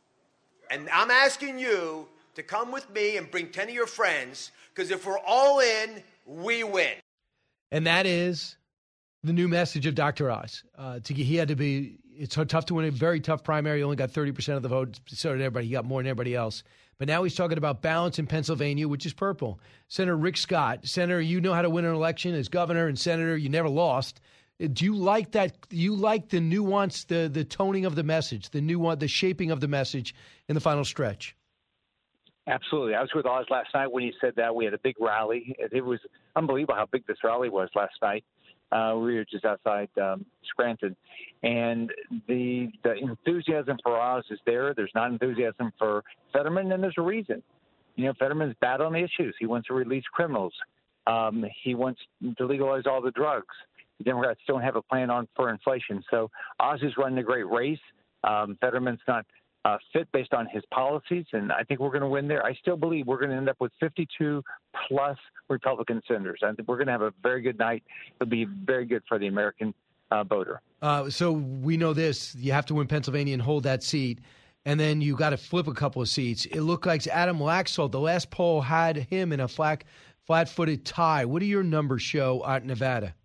And I'm asking you to come with me and bring ten of your friends, because if we're all in, we win. And that is the new message of Doctor Oz. Uh, to, he had to be, it's so tough to win a very tough primary. He only got thirty percent of the vote. So did everybody. He got more than everybody else. But now he's talking about balance in Pennsylvania, which is purple. Senator Rick Scott, Senator, you know how to win an election as governor and senator. You never lost. Do you like that? Do you like the nuance, the the toning of the message, the nuance, the shaping of the message in the final stretch? Absolutely. I was with Oz last night when he said that. We had a big rally. It was unbelievable how big this rally was last night. Uh, we were just outside um, Scranton. And the the enthusiasm for Oz is there. There's not enthusiasm for Fetterman, and there's a reason. You know, Fetterman's bad on the issues. He wants to release criminals. Um, he wants to legalize all the drugs. The Democrats don't have a plan on for inflation. So Oz is running a great race. Um, Fetterman's not Uh, fit based on his policies, and I think we're going to win there. I still believe we're going to end up with fifty-two plus Republican senators. I think we're going to have a very good night. It'll be very good for the American uh, voter. Uh, so we know this. You have to win Pennsylvania and hold that seat, and then you got to flip a couple of seats. It looked like Adam Laxalt, the last poll had him in a flat, flat-footed tie. What do your numbers show out in Nevada?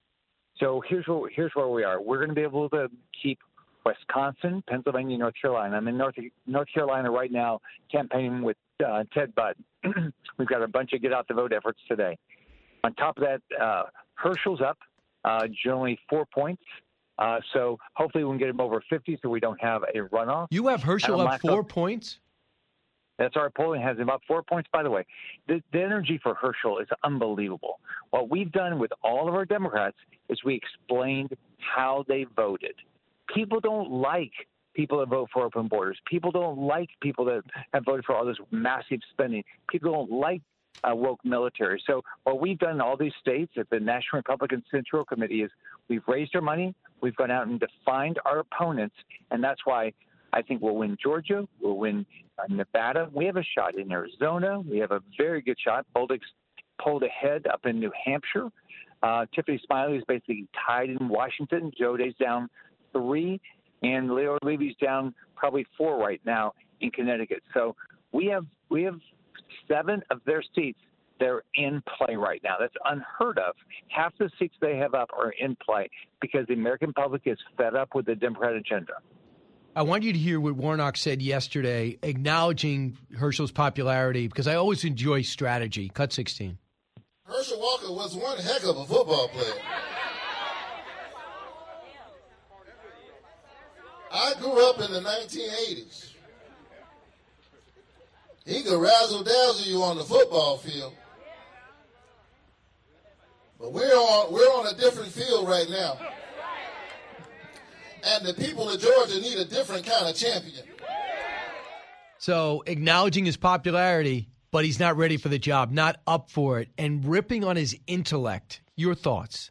So here's where, here's where we are. We're going to be able to keep Wisconsin, Pennsylvania, North Carolina. I'm in North, North Carolina right now campaigning with uh, Ted Budd. We've got a bunch of get-out-the-vote efforts today. On top of that, uh, Herschel's up, uh, generally four points. Uh, so hopefully we can get him over fifty so we don't have a runoff. You have Herschel Adam up four Laxalt, points? That's our polling has him up four points, by the way. The, the energy for Herschel is unbelievable. What we've done with all of our Democrats is we explained how they voted. People don't like people that vote for open borders. People don't like people that have voted for all this massive spending. People don't like uh, woke military. So what we've done in all these states at the National Republican Central Committee is we've raised our money, we've gone out and defined our opponents, and that's why I think we'll win Georgia, we'll win uh, Nevada. We have a shot in Arizona. We have a very good shot. Bolduc's pulled ahead up in New Hampshire. Uh, Tiffany Smiley is basically tied in Washington. Joe Day's down three, and Leo Levy's down probably four right now in Connecticut. So we have we have seven of their seats. They're in play right now. That's unheard of. Half the seats they have up are in play because the American public is fed up with the Democrat agenda. I want you to hear what Warnock said yesterday, acknowledging Herschel's popularity, because I always enjoy strategy. Cut sixteen. Herschel Walker was one heck of a football player. I grew up in the nineteen eighties. He could razzle-dazzle you on the football field. But we're on, we're on a different field right now. And the people of Georgia need a different kind of champion. So acknowledging his popularity, but he's not ready for the job, not up for it, and ripping on his intellect. Your thoughts?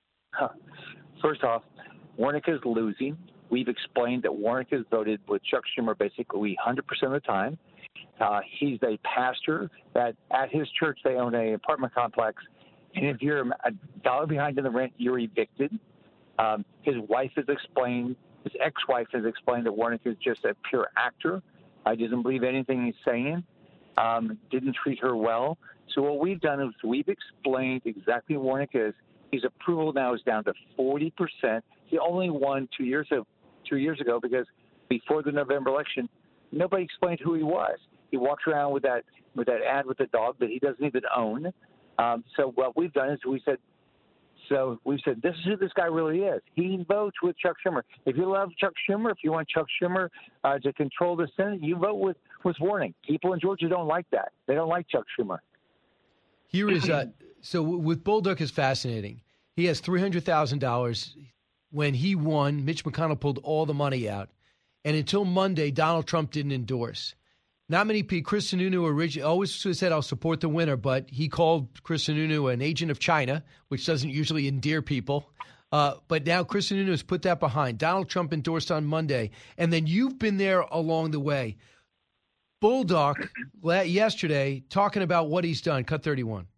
First off, Warnock is losing. We've explained that Warnock has voted with Chuck Schumer basically one hundred percent of the time. Uh, he's a pastor that at his church they own an apartment complex, and if you're a dollar behind in the rent, you're evicted. Um, his wife has explained, his ex-wife has explained that Warnock is just a pure actor. I doesn't believe anything he's saying. Um, didn't treat her well. So what we've done is we've explained exactly what Warnock is. His approval now is down to forty percent. He only won two years ago, two years ago because before the November election, nobody explained who he was. He walks around with that with that ad with the dog that he doesn't even own. Um, so what we've done is we said, so we said, this is who this guy really is. He votes with Chuck Schumer. If you love Chuck Schumer, if you want Chuck Schumer uh, to control the Senate, you vote with, with Warnock. People in Georgia don't like that. They don't like Chuck Schumer. Here is uh, so with Bolduc is fascinating. He has three hundred thousand dollars. When he won, Mitch McConnell pulled all the money out, and until Monday, Donald Trump didn't endorse. Not many people. Chris Sununu originally always said, "I'll support the winner," but he called Chris Sununu an agent of China, which doesn't usually endear people. Uh, but now Chris Sununu has put that behind. Donald Trump endorsed on Monday, and then you've been there along the way. Bolduc yesterday talking about what he's done. Cut thirty-one.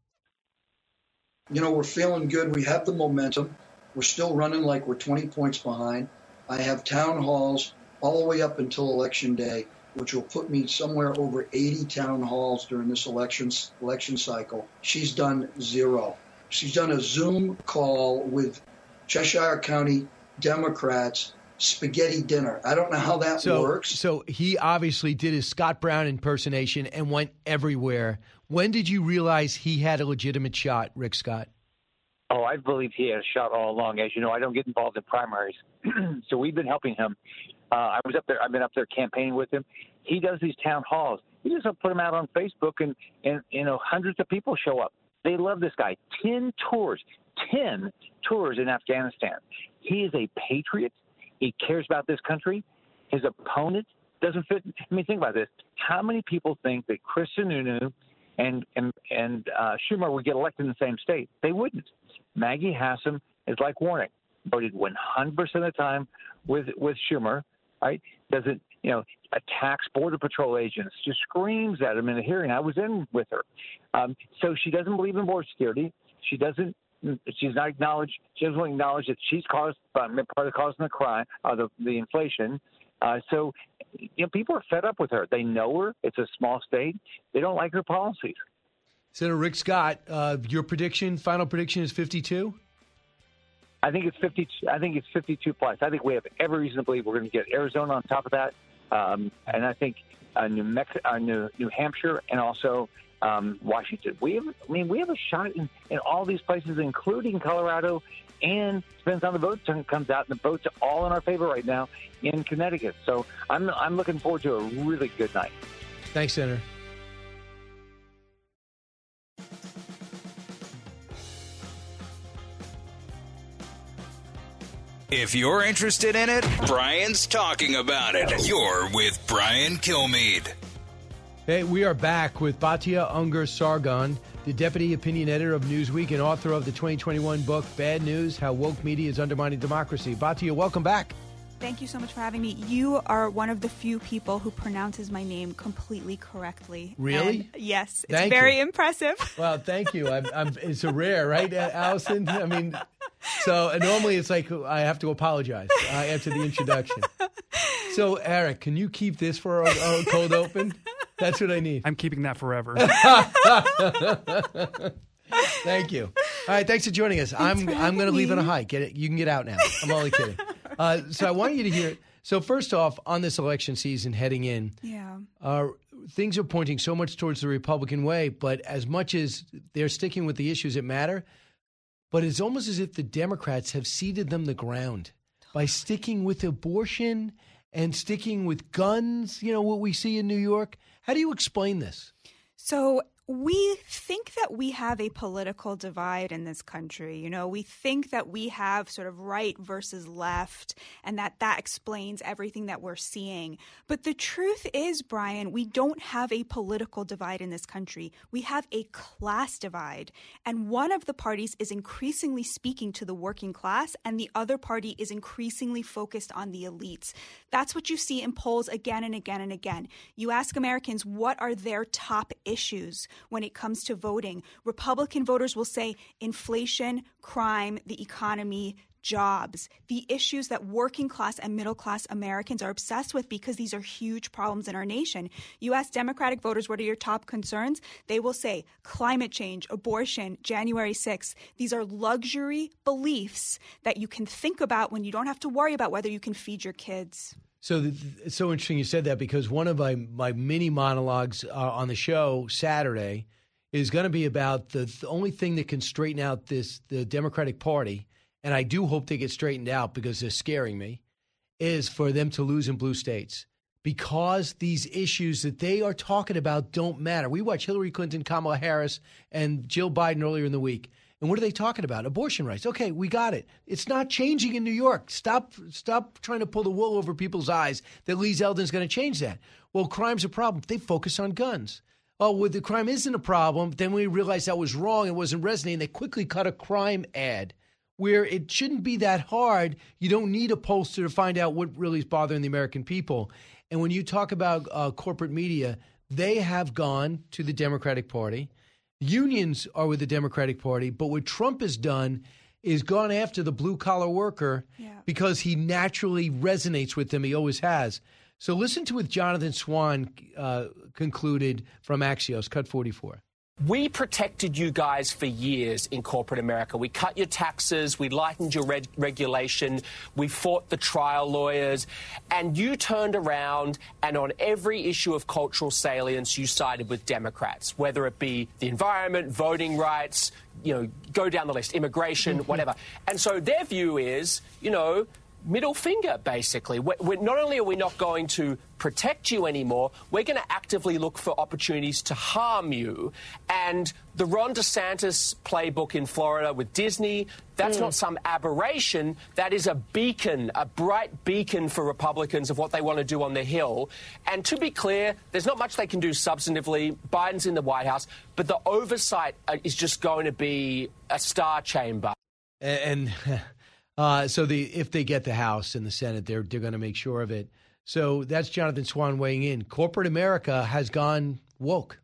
You know, we're feeling good. We have the momentum. We're still running like we're twenty points behind. I have town halls all the way up until Election Day, which will put me somewhere over eighty town halls during this election, election cycle. She's done zero. She's done a Zoom call with Cheshire County Democrats, spaghetti dinner. I don't know how that so, works. So he obviously did his Scott Brown impersonation and went everywhere. When did you realize he had a legitimate shot, Rick Scott? Oh, I believe he had a shot all along. As you know, I don't get involved in primaries, so we've been helping him. Uh, I was up there. I've been up there campaigning with him. He does these town halls. He just put them out on Facebook, and, and you know, hundreds of people show up. They love this guy. Ten tours, ten tours in Afghanistan. He is a patriot. He cares about this country. His opponent doesn't fit. I mean, think about this. How many people think that Chris Sununu and and, and uh, Schumer would get elected in the same state? They wouldn't. Maggie Hassan is like Warnock, voted one hundred percent of the time with with Schumer, right? Doesn't, you know, attacks Border Patrol agents, just screams at him in a hearing. I was in with her. Um, so she doesn't believe in border security. She doesn't. She's not acknowledged. She doesn't acknowledge that she's caused uh, part of causing the crime, uh, the the inflation. Uh, so, you know, people are fed up with her. They know her. It's a small state. They don't like her policies. Senator Rick Scott, uh, your prediction, final prediction is fifty-two? I think it's fifty. I think it's fifty-two plus. I think we have every reason to believe we're going to get Arizona on top of that, um, and I think uh, New Mexico, uh, New, New Hampshire, and also um, Washington. We have, I mean, we have a shot in, in all these places, including Colorado, and depends on the vote comes out. And the votes are all in our favor right now in Connecticut. So I'm I'm looking forward to a really good night. Thanks, Senator. If you're interested in it, Brian's talking about it. You're with Brian Kilmeade. Hey, we are back with Batya Ungar-Sargon, the deputy opinion editor of Newsweek and author of the twenty twenty-one book, Bad News, How Woke Media is Undermining Democracy. Batya, welcome back. Thank you so much for having me. You are one of the few people who pronounces my name completely correctly. Really? And yes. It's Thank very you. impressive. Well, thank you. I'm, I'm, it's a rare, right, Allison? I mean, so normally it's like I have to apologize uh, after the introduction. So, Eric, can you keep this for our, our cold open? That's what I need. I'm keeping that forever. Thank you. All right, thanks for joining us. Thanks I'm for I'm going to having leave on a me. high. Get it? You can get out now. I'm only kidding. Uh, so I want you to hear. So first off, on this election season heading in, Yeah. uh, things are pointing so much towards the Republican way. But as much as they're sticking with the issues that matter, but it's almost as if the Democrats have ceded them the ground by sticking with abortion and sticking with guns. You know what we see in New York. How do you explain this? So We think that we have a political divide in this country. You know, we think that we have sort of right versus left, and that that explains everything that we're seeing. But the truth is, Brian, we don't have a political divide in this country. We have a class divide. And one of the parties is increasingly speaking to the working class, and the other party is increasingly focused on the elites. That's what you see in polls again and again and again. You ask Americans, what are their top issues when it comes to voting? Republican voters will say inflation, crime, the economy, jobs, the issues that working class and middle class Americans are obsessed with because these are huge problems in our nation. You ask Democratic voters, what are your top concerns? They will say climate change, abortion, January sixth. These are luxury beliefs that you can think about when you don't have to worry about whether you can feed your kids. So the, it's so interesting you said that, because one of my, my mini monologues uh, on the show Saturday is going to be about the, the only thing that can straighten out this the Democratic Party, and I do hope they get straightened out because they're scaring me, is for them to lose in blue states. Because these issues that they are talking about don't matter. We watched Hillary Clinton, Kamala Harris, and Jill Biden earlier in the week. And what are they talking about? Abortion rights. Okay, we got it. It's not changing in New York. Stop stop trying to pull the wool over people's eyes that Lee Zeldin's going to change that. Well, crime's a problem. They focus on guns. Oh, well, the crime isn't a problem. Then we realized that was wrong. It wasn't resonating. They quickly cut a crime ad where it shouldn't be that hard. You don't need a pollster to find out what really is bothering the American people. And when you talk about uh, corporate media, they have gone to the Democratic Party. Unions are with the Democratic Party, but what Trump has done is gone after the blue-collar worker yeah. because he naturally resonates with them. He always has. So listen to what Jonathan Swan uh, concluded from Axios, cut forty-four. We protected you guys for years in corporate America. We cut your taxes. We lightened your reg- regulation. We fought the trial lawyers. And you turned around and on every issue of cultural salience, you sided with Democrats, whether it be the environment, voting rights, you know, go down the list, immigration, whatever. And so their view is, you know, middle finger, basically. We're, we're, not only are we not going to protect you anymore, we're going to actively look for opportunities to harm you. And the Ron DeSantis playbook in Florida with Disney, that's mm. not some aberration. That is a beacon, a bright beacon for Republicans of what they want to do on the Hill. And to be clear, there's not much they can do substantively. Biden's in the White House, but the oversight is just going to be a star chamber. And... Uh, so the if they get the House and the Senate, they're they're going to make sure of it. So that's Jonathan Swan weighing in. Corporate America has gone woke,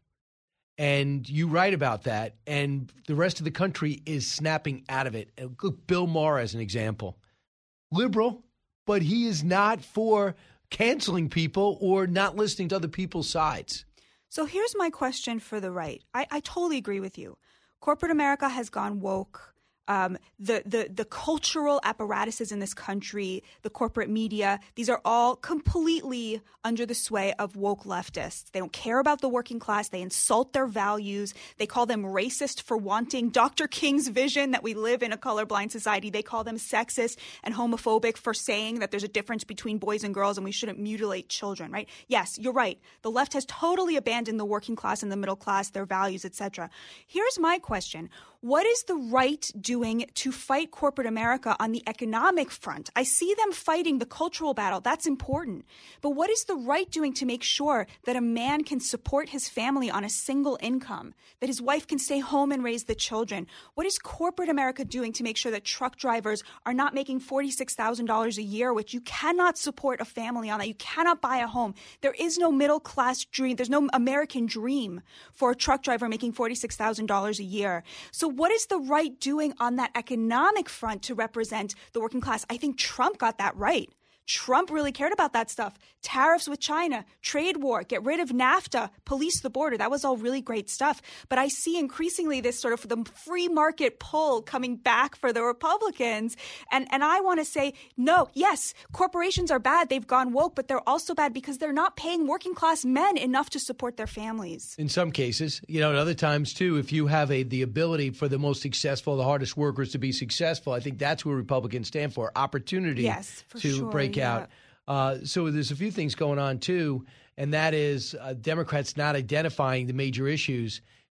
and you write about that, and the rest of the country is snapping out of it. Look, Bill Maher as an example, liberal, but he is not for canceling people or not listening to other people's sides. So here's my question for the right. I, I totally agree with you. Corporate America has gone woke. Um, the, the, the cultural apparatuses in this country, the corporate media, these are all completely under the sway of woke leftists. They don't care about the working class. They insult their values. They call them racist for wanting Doctor King's vision that we live in a colorblind society. They call them sexist and homophobic for saying that there's a difference between boys and girls and we shouldn't mutilate children, right? Yes, you're right. The left has totally abandoned the working class and the middle class, their values, et cetera. Here's my question. What is the right doing to fight corporate America on the economic front? I see them fighting the cultural battle. That's important. But what is the right doing to make sure that a man can support his family on a single income, that his wife can stay home and raise the children? What is corporate America doing to make sure that truck drivers are not making forty-six thousand dollars a year, which you cannot support a family on that? You cannot buy a home. There is no middle class dream. There's no American dream for a truck driver making forty-six thousand dollars a year. So what is the right doing on that economic front to represent the working class? I think Trump got that right. Trump really cared about that stuff. Tariffs with China, trade war, get rid of NAFTA, police the border. That was all really great stuff. But I see increasingly this sort of the free market pull coming back for the Republicans. And, and I want to say, no, yes, corporations are bad. They've gone woke, but they're also bad because they're not paying working class men enough to support their families. In some cases, you know, and other times too, if you have a the ability for the most successful, the hardest workers to be successful, I think that's what Republicans stand for, opportunity yes, for to sure. break Yeah. out. Uh, so there's a few things going on, too, and that is uh, Democrats not identifying the major issues.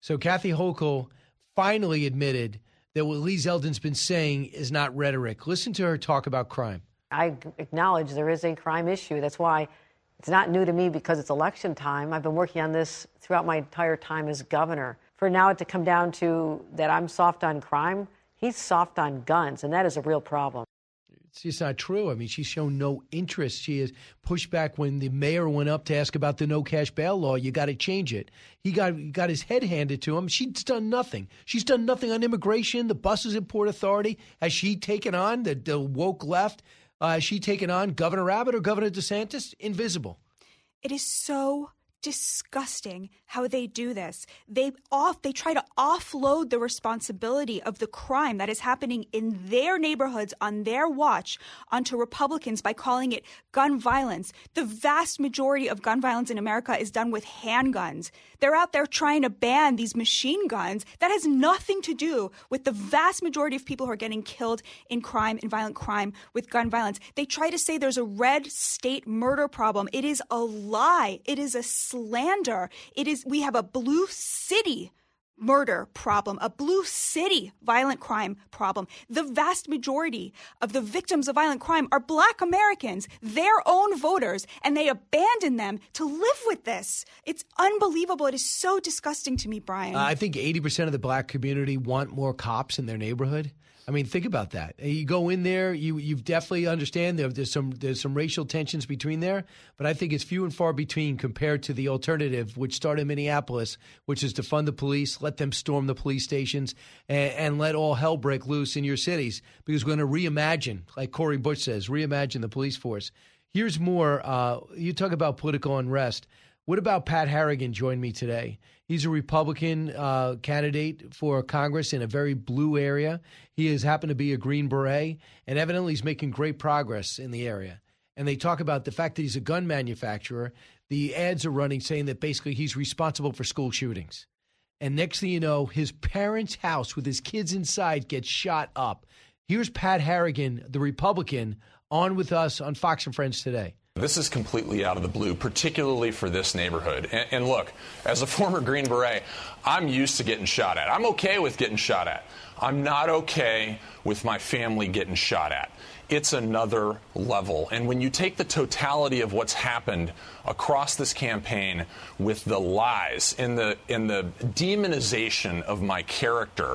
So Kathy Hochul finally admitted that what Lee Zeldin's been saying is not rhetoric. Listen to her talk about crime. I acknowledge there is a crime issue. That's why it's not new to me because it's election time. I've been working on this throughout my entire time as governor. For now it to come down to that I'm soft on crime, he's soft on guns, and that is a real problem. It's just not true. I mean, she's shown no interest. She has pushed back when the mayor went up to ask about the no cash bail law. You got to change it. He got he got his head handed to him. She's done nothing. She's done nothing on immigration, the buses in Port Authority. Has she taken on the, the woke left? Uh, has she taken on Governor Abbott or Governor DeSantis? Invisible. It is so disgusting how they do this. They off they try to offload the responsibility of the crime that is happening in their neighborhoods on their watch onto Republicans by calling it gun violence. The vast majority of gun violence in America is done with handguns. They're out there trying to ban these machine guns. That has nothing to do with the vast majority of people who are getting killed in crime, in violent crime, with gun violence. They try to say there's a red state murder problem. It is a lie. It is a slander. It is, we have a blue city murder problem, a blue city violent crime problem. The vast majority of the victims of violent crime are Black Americans, their own voters, and they abandon them to live with this. It's unbelievable. It is so disgusting to me, Brian. Uh, I think eighty percent of the Black community want more cops in their neighborhood. I mean, think about that. You go in there, you you definitely understand there, there's some there's some racial tensions between there, but I think it's few and far between compared to the alternative, which started in Minneapolis, which is to fund the police, let them storm the police stations, and, and let all hell break loose in your cities, because we're going to reimagine, like Cori Bush says, reimagine the police force. Here's more. Uh, you talk about political unrest. What about Pat Harrigan joined me today? He's a Republican uh, candidate for Congress in a very blue area. He has happened to be a Green Beret, and evidently he's making great progress in the area. And they talk about the fact that he's a gun manufacturer. The ads are running saying that basically he's responsible for school shootings. And next thing you know, his parents' house with his kids inside gets shot up. Here's Pat Harrigan, the Republican, on with us on Fox and Friends today. This is completely out of the blue, particularly for this neighborhood. And, and look, as a former Green Beret, I'm used to getting shot at. I'm okay with getting shot at. I'm not okay with my family getting shot at. It's another level. And when you take the totality of what's happened across this campaign with the lies and the, and the demonization of my character,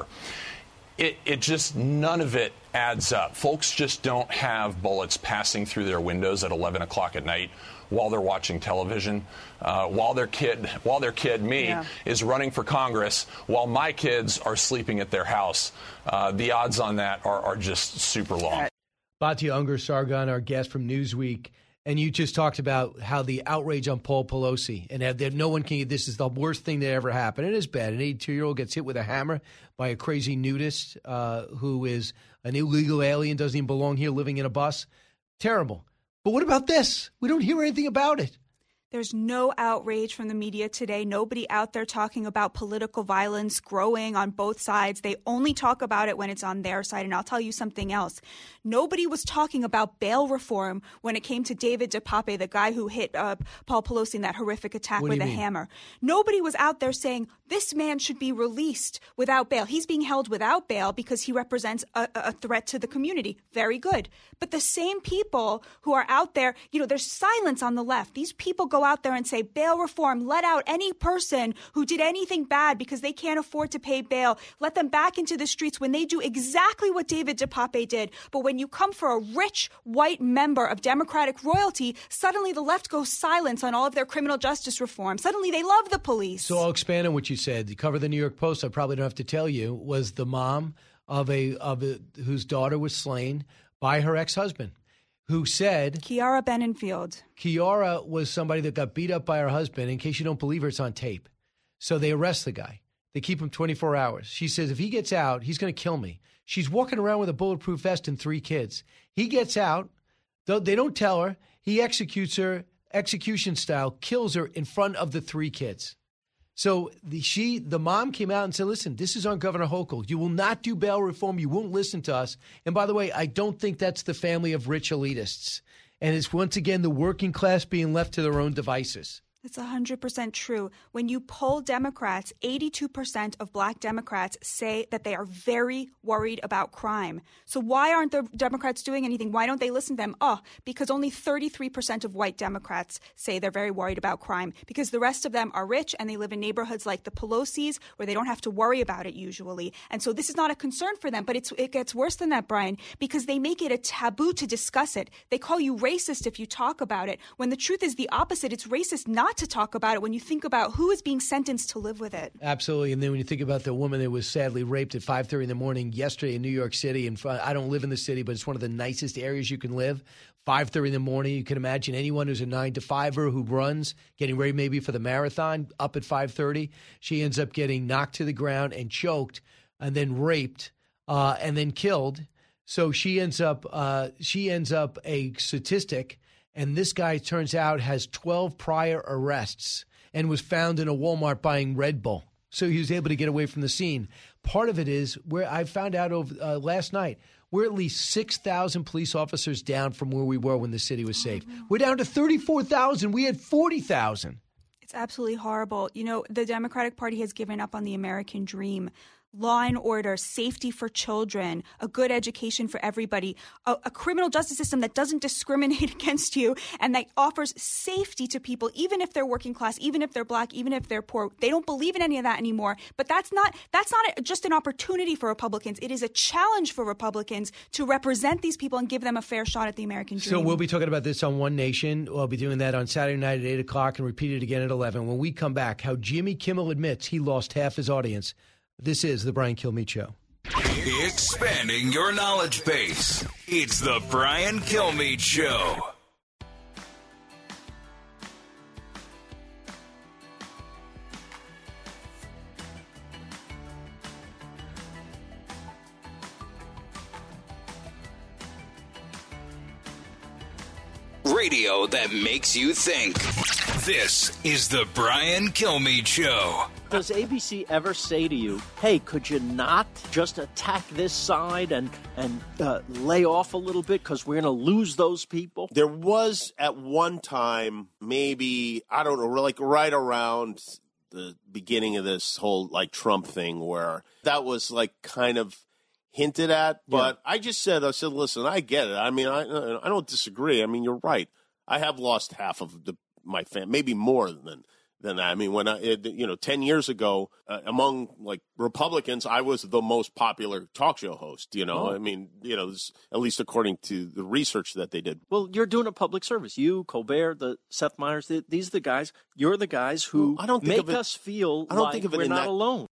It, it just, none of it adds up. Folks just don't have bullets passing through their windows at eleven o'clock at night while they're watching television, uh, while their kid, while their kid, me, yeah. is running for Congress, while my kids are sleeping at their house. Uh, the odds on that are, are just super long. Batya Ungar-Sargon, our guest from Newsweek. And you just talked about how the outrage on Paul Pelosi and that no one can, this is the worst thing that ever happened. It is bad. An eighty-two-year-old gets hit with a hammer by a crazy nudist uh, who is an illegal alien, doesn't even belong here, living in a bus. Terrible. But what about this? We don't hear anything about it. There's no outrage from the media today. Nobody out there talking about political violence growing on both sides. They only talk about it when it's on their side. And I'll tell you something else. Nobody was talking about bail reform when it came to David DePape, the guy who hit uh, Paul Pelosi in that horrific attack with a mean? hammer. Nobody was out there saying this man should be released without bail. He's being held without bail because he represents a, a threat to the community. Very good. But the same people who are out there, you know, there's silence on the left. These people go out there and say bail reform, let out any person who did anything bad because they can't afford to pay bail, let them back into the streets when they do exactly what David DePape did. But when you come for a rich white member of Democratic royalty, suddenly the left goes silent on all of their criminal justice reform. Suddenly they love the police. So I'll expand on what you said. The cover of the New York Post, I probably don't have to tell you, was the mom of a of a, whose daughter was slain by her ex-husband, who said... Kiara Benenfield. Kiara was somebody that got beat up by her husband. In case you don't believe her, it's on tape. So they arrest the guy. They keep him twenty-four hours. She says, if he gets out, he's going to kill me. She's walking around with a bulletproof vest and three kids. He gets out. They don't tell her. He executes her, execution style, kills her in front of the three kids. So the, she, the mom came out and said, listen, this is on Governor Hochul. You will not do bail reform. You won't listen to us. And by the way, I don't think that's the family of rich elitists. And it's once again the working class being left to their own devices. It's one hundred percent true. When you poll Democrats, eighty-two percent of black Democrats say that they are very worried about crime. So why aren't the Democrats doing anything? Why don't they listen to them? Oh, because only thirty-three percent of white Democrats say they're very worried about crime, because the rest of them are rich and they live in neighborhoods like the Pelosi's where they don't have to worry about it usually. And so this is not a concern for them. But it's, it gets worse than that, Brian, because they make it a taboo to discuss it. They call you racist if you talk about it, when the truth is the opposite. It's racist not to talk about it when you think about who is being sentenced to live with it. Absolutely. And then when you think about the woman that was sadly raped at five thirty in the morning yesterday in New York City, and I don't live in the city, but it's one of the nicest areas you can live. five thirty in the morning, you can imagine anyone who's a nine to fiver who runs, getting ready maybe for the marathon, up at five thirty. She ends up getting knocked to the ground and choked and then raped uh, and then killed. So she ends up uh, she ends up a statistic. And this guy, turns out, has twelve prior arrests and was found in a Walmart buying Red Bull. So he was able to get away from the scene. Part of it is where I found out over uh, last night, we're at least six thousand police officers down from where we were when the city was safe. We're down to thirty-four thousand. We had forty thousand. It's absolutely horrible. You know, the Democratic Party has given up on the American dream. Law and order, safety for children, a good education for everybody, a, a criminal justice system that doesn't discriminate against you and that offers safety to people, even if they're working class, even if they're black, even if they're poor. They don't believe in any of that anymore. But that's not that's not just an opportunity for Republicans. It is a challenge for Republicans to represent these people and give them a fair shot at the American dream. So we'll be talking about this on One Nation. We'll be doing that on Saturday night at eight o'clock and repeat it again at eleven. When we come back, how Jimmy Kimmel admits he lost half his audience. This is the Brian Kilmeade Show. Expanding your knowledge base. It's the Brian Kilmeade Show. Radio that makes you think. This is the Brian Kilmeade Show. Does A B C ever say to you, hey, could you not just attack this side and, and uh, lay off a little bit because we're going to lose those people? There was at one time, maybe, I don't know, like right around the beginning of this whole like Trump thing where that was like kind of hinted at. But yeah. I just said, I said, listen, I get it. I mean, I I don't disagree. I mean, you're right. I have lost half of the, my family, maybe more than than that. I mean, when I, it, you know, ten years ago, uh, among like Republicans, I was the most popular talk show host, you know, oh. I mean, you know, this, at least according to the research that they did. Well, you're doing a public service. You, Colbert, the Seth Meyers, the, these are the guys, you're the guys who well, I don't think make it, us feel I don't like think of it we're not that, alone.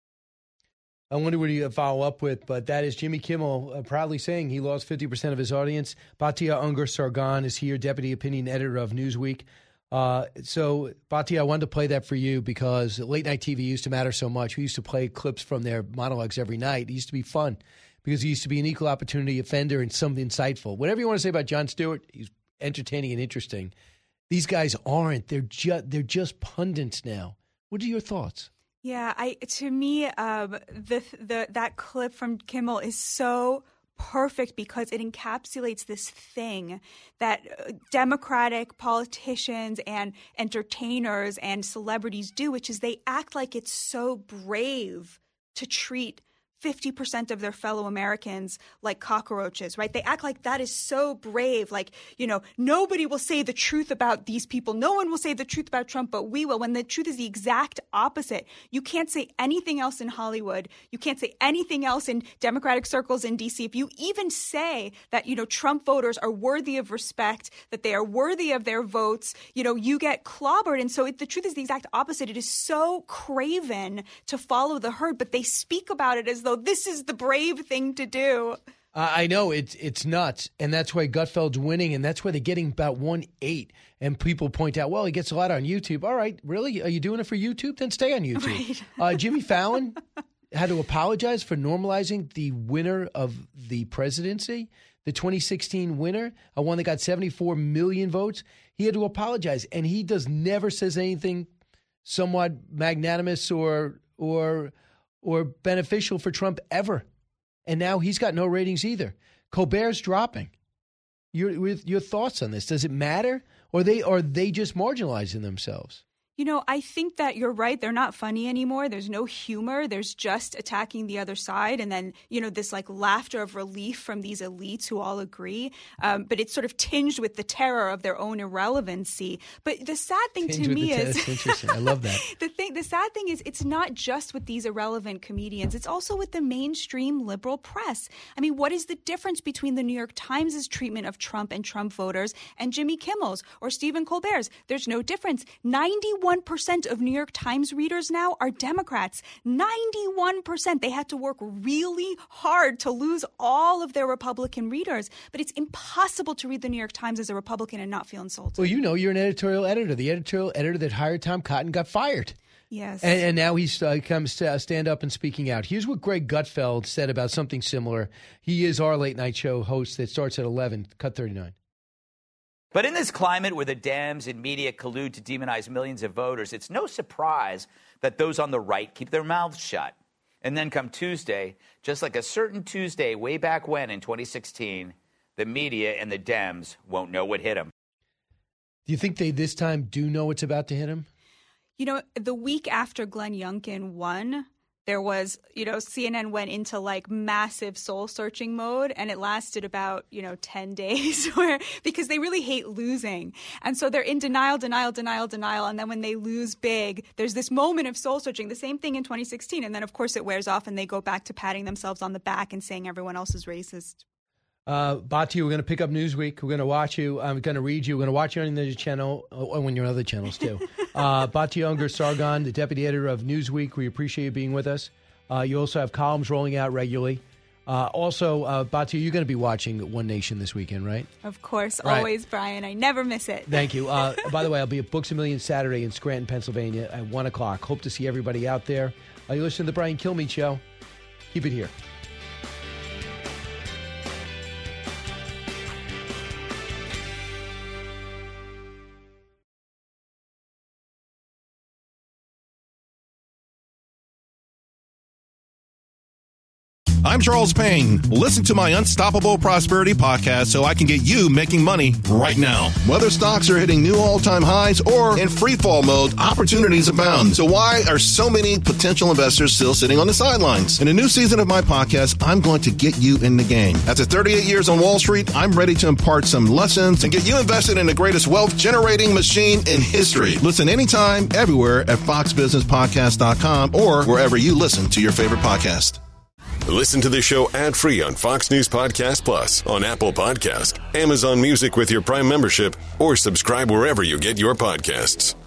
I wonder what you follow up with, but that is Jimmy Kimmel uh, proudly saying he lost fifty percent of his audience. Batya Ungar-Sargon is here, deputy opinion editor of Newsweek. Uh, so, Batya, I wanted to play that for you because late night T V used to matter so much. We used to play clips from their monologues every night. It used to be fun because he used to be an equal opportunity offender and something insightful. Whatever you want to say about Jon Stewart, he's entertaining and interesting. These guys aren't. They're just they're just pundits now. What are your thoughts? Yeah, I to me, um, the the that clip from Kimmel is so perfect because it encapsulates this thing that Democratic politicians and entertainers and celebrities do, which is they act like it's so brave to treat fifty percent of their fellow Americans like cockroaches, right? They act like that is so brave. Like, you know, nobody will say the truth about these people. No one will say the truth about Trump, but we will. When the truth is the exact opposite. You can't say anything else in Hollywood. You can't say anything else in Democratic circles in D C. If you even say that, you know, Trump voters are worthy of respect, that they are worthy of their votes, you know, you get clobbered. And so it, the truth is the exact opposite. It is so craven to follow the herd, but they speak about it as though this is the brave thing to do. Uh, I know it's it's nuts, and that's why Gutfeld's winning, and that's why they're getting about one eight. And people point out, well, he gets a lot on YouTube. All right, really? Are you doing it for YouTube? Then stay on YouTube. Right. uh, Jimmy Fallon had to apologize for normalizing the winner of the presidency, the twenty sixteen winner, a one that got seventy-four million votes. He had to apologize, and he does never says anything somewhat magnanimous or or. or beneficial for Trump ever. And now he's got no ratings either. Colbert's dropping. your with your thoughts on this. Does it matter, or they are they just marginalizing themselves? You know, I think that you're right. They're not funny anymore. There's no humor. There's just attacking the other side. And then, you know, this like laughter of relief from these elites who all agree. Um, but it's sort of tinged with the terror of their own irrelevancy. But the sad thing Tinged to with me the is te- interesting. I love that. the thing. The sad thing is it's not just with these irrelevant comedians. It's also with the mainstream liberal press. I mean, what is the difference between the New York Times' treatment of Trump and Trump voters and Jimmy Kimmel's or Stephen Colbert's? There's no difference. ninety-one percent of New York Times readers now are Democrats. ninety-one percent. They had to work really hard to lose all of their Republican readers. But it's impossible to read the New York Times as a Republican and not feel insulted. Well, you know, you're an editorial editor. The editorial editor that hired Tom Cotton got fired. Yes. And, and now he's uh, comes to stand up and speaking out. Here's what Greg Gutfeld said about something similar. He is our late night show host that starts at eleven, Cut thirty-nine. But in this climate where the Dems and media collude to demonize millions of voters, it's no surprise that those on the right keep their mouths shut. And then come Tuesday, just like a certain Tuesday way back when in twenty sixteen, the media and the Dems won't know what hit them. Do you think they this time do know what's about to hit them? You know, the week after Glenn Youngkin won, there was, you know, C N N went into like massive soul searching mode, and it lasted about, you know, ten days where because they really hate losing. And so they're in denial, denial, denial, denial. And then when they lose big, there's this moment of soul searching, the same thing in twenty sixteen. And then, of course, it wears off and they go back to patting themselves on the back and saying everyone else is racist. Uh, Bati, we're going to pick up Newsweek. We're going to watch you. I'm going to read you. We're going to watch you on the channel, or when you're on other channels too. uh, Bati Unger Sargon, the deputy editor of Newsweek. We appreciate you being with us. Uh, you also have columns rolling out regularly. Uh, also, uh, Bati, you're going to be watching One Nation this weekend, right? Of course, Right. always, Brian. I never miss it. Thank you. Uh, by the way, I'll be at Books A Million Saturday in Scranton, Pennsylvania at one o'clock. Hope to see everybody out there. Uh, you listen to the Brian Kilmeade Show. Keep it here. I'm Charles Payne. Listen to my Unstoppable Prosperity podcast so I can get you making money right now. Whether stocks are hitting new all-time highs or in free fall mode, opportunities abound. So why are so many potential investors still sitting on the sidelines? In a new season of my podcast, I'm going to get you in the game. After thirty-eight years on Wall Street, I'm ready to impart some lessons and get you invested in the greatest wealth-generating machine in history. Listen anytime, everywhere at fox business podcast dot com or wherever you listen to your favorite podcast. Listen to the show ad-free on Fox News Podcast Plus, on Apple Podcast, Amazon Music with your Prime membership, or subscribe wherever you get your podcasts.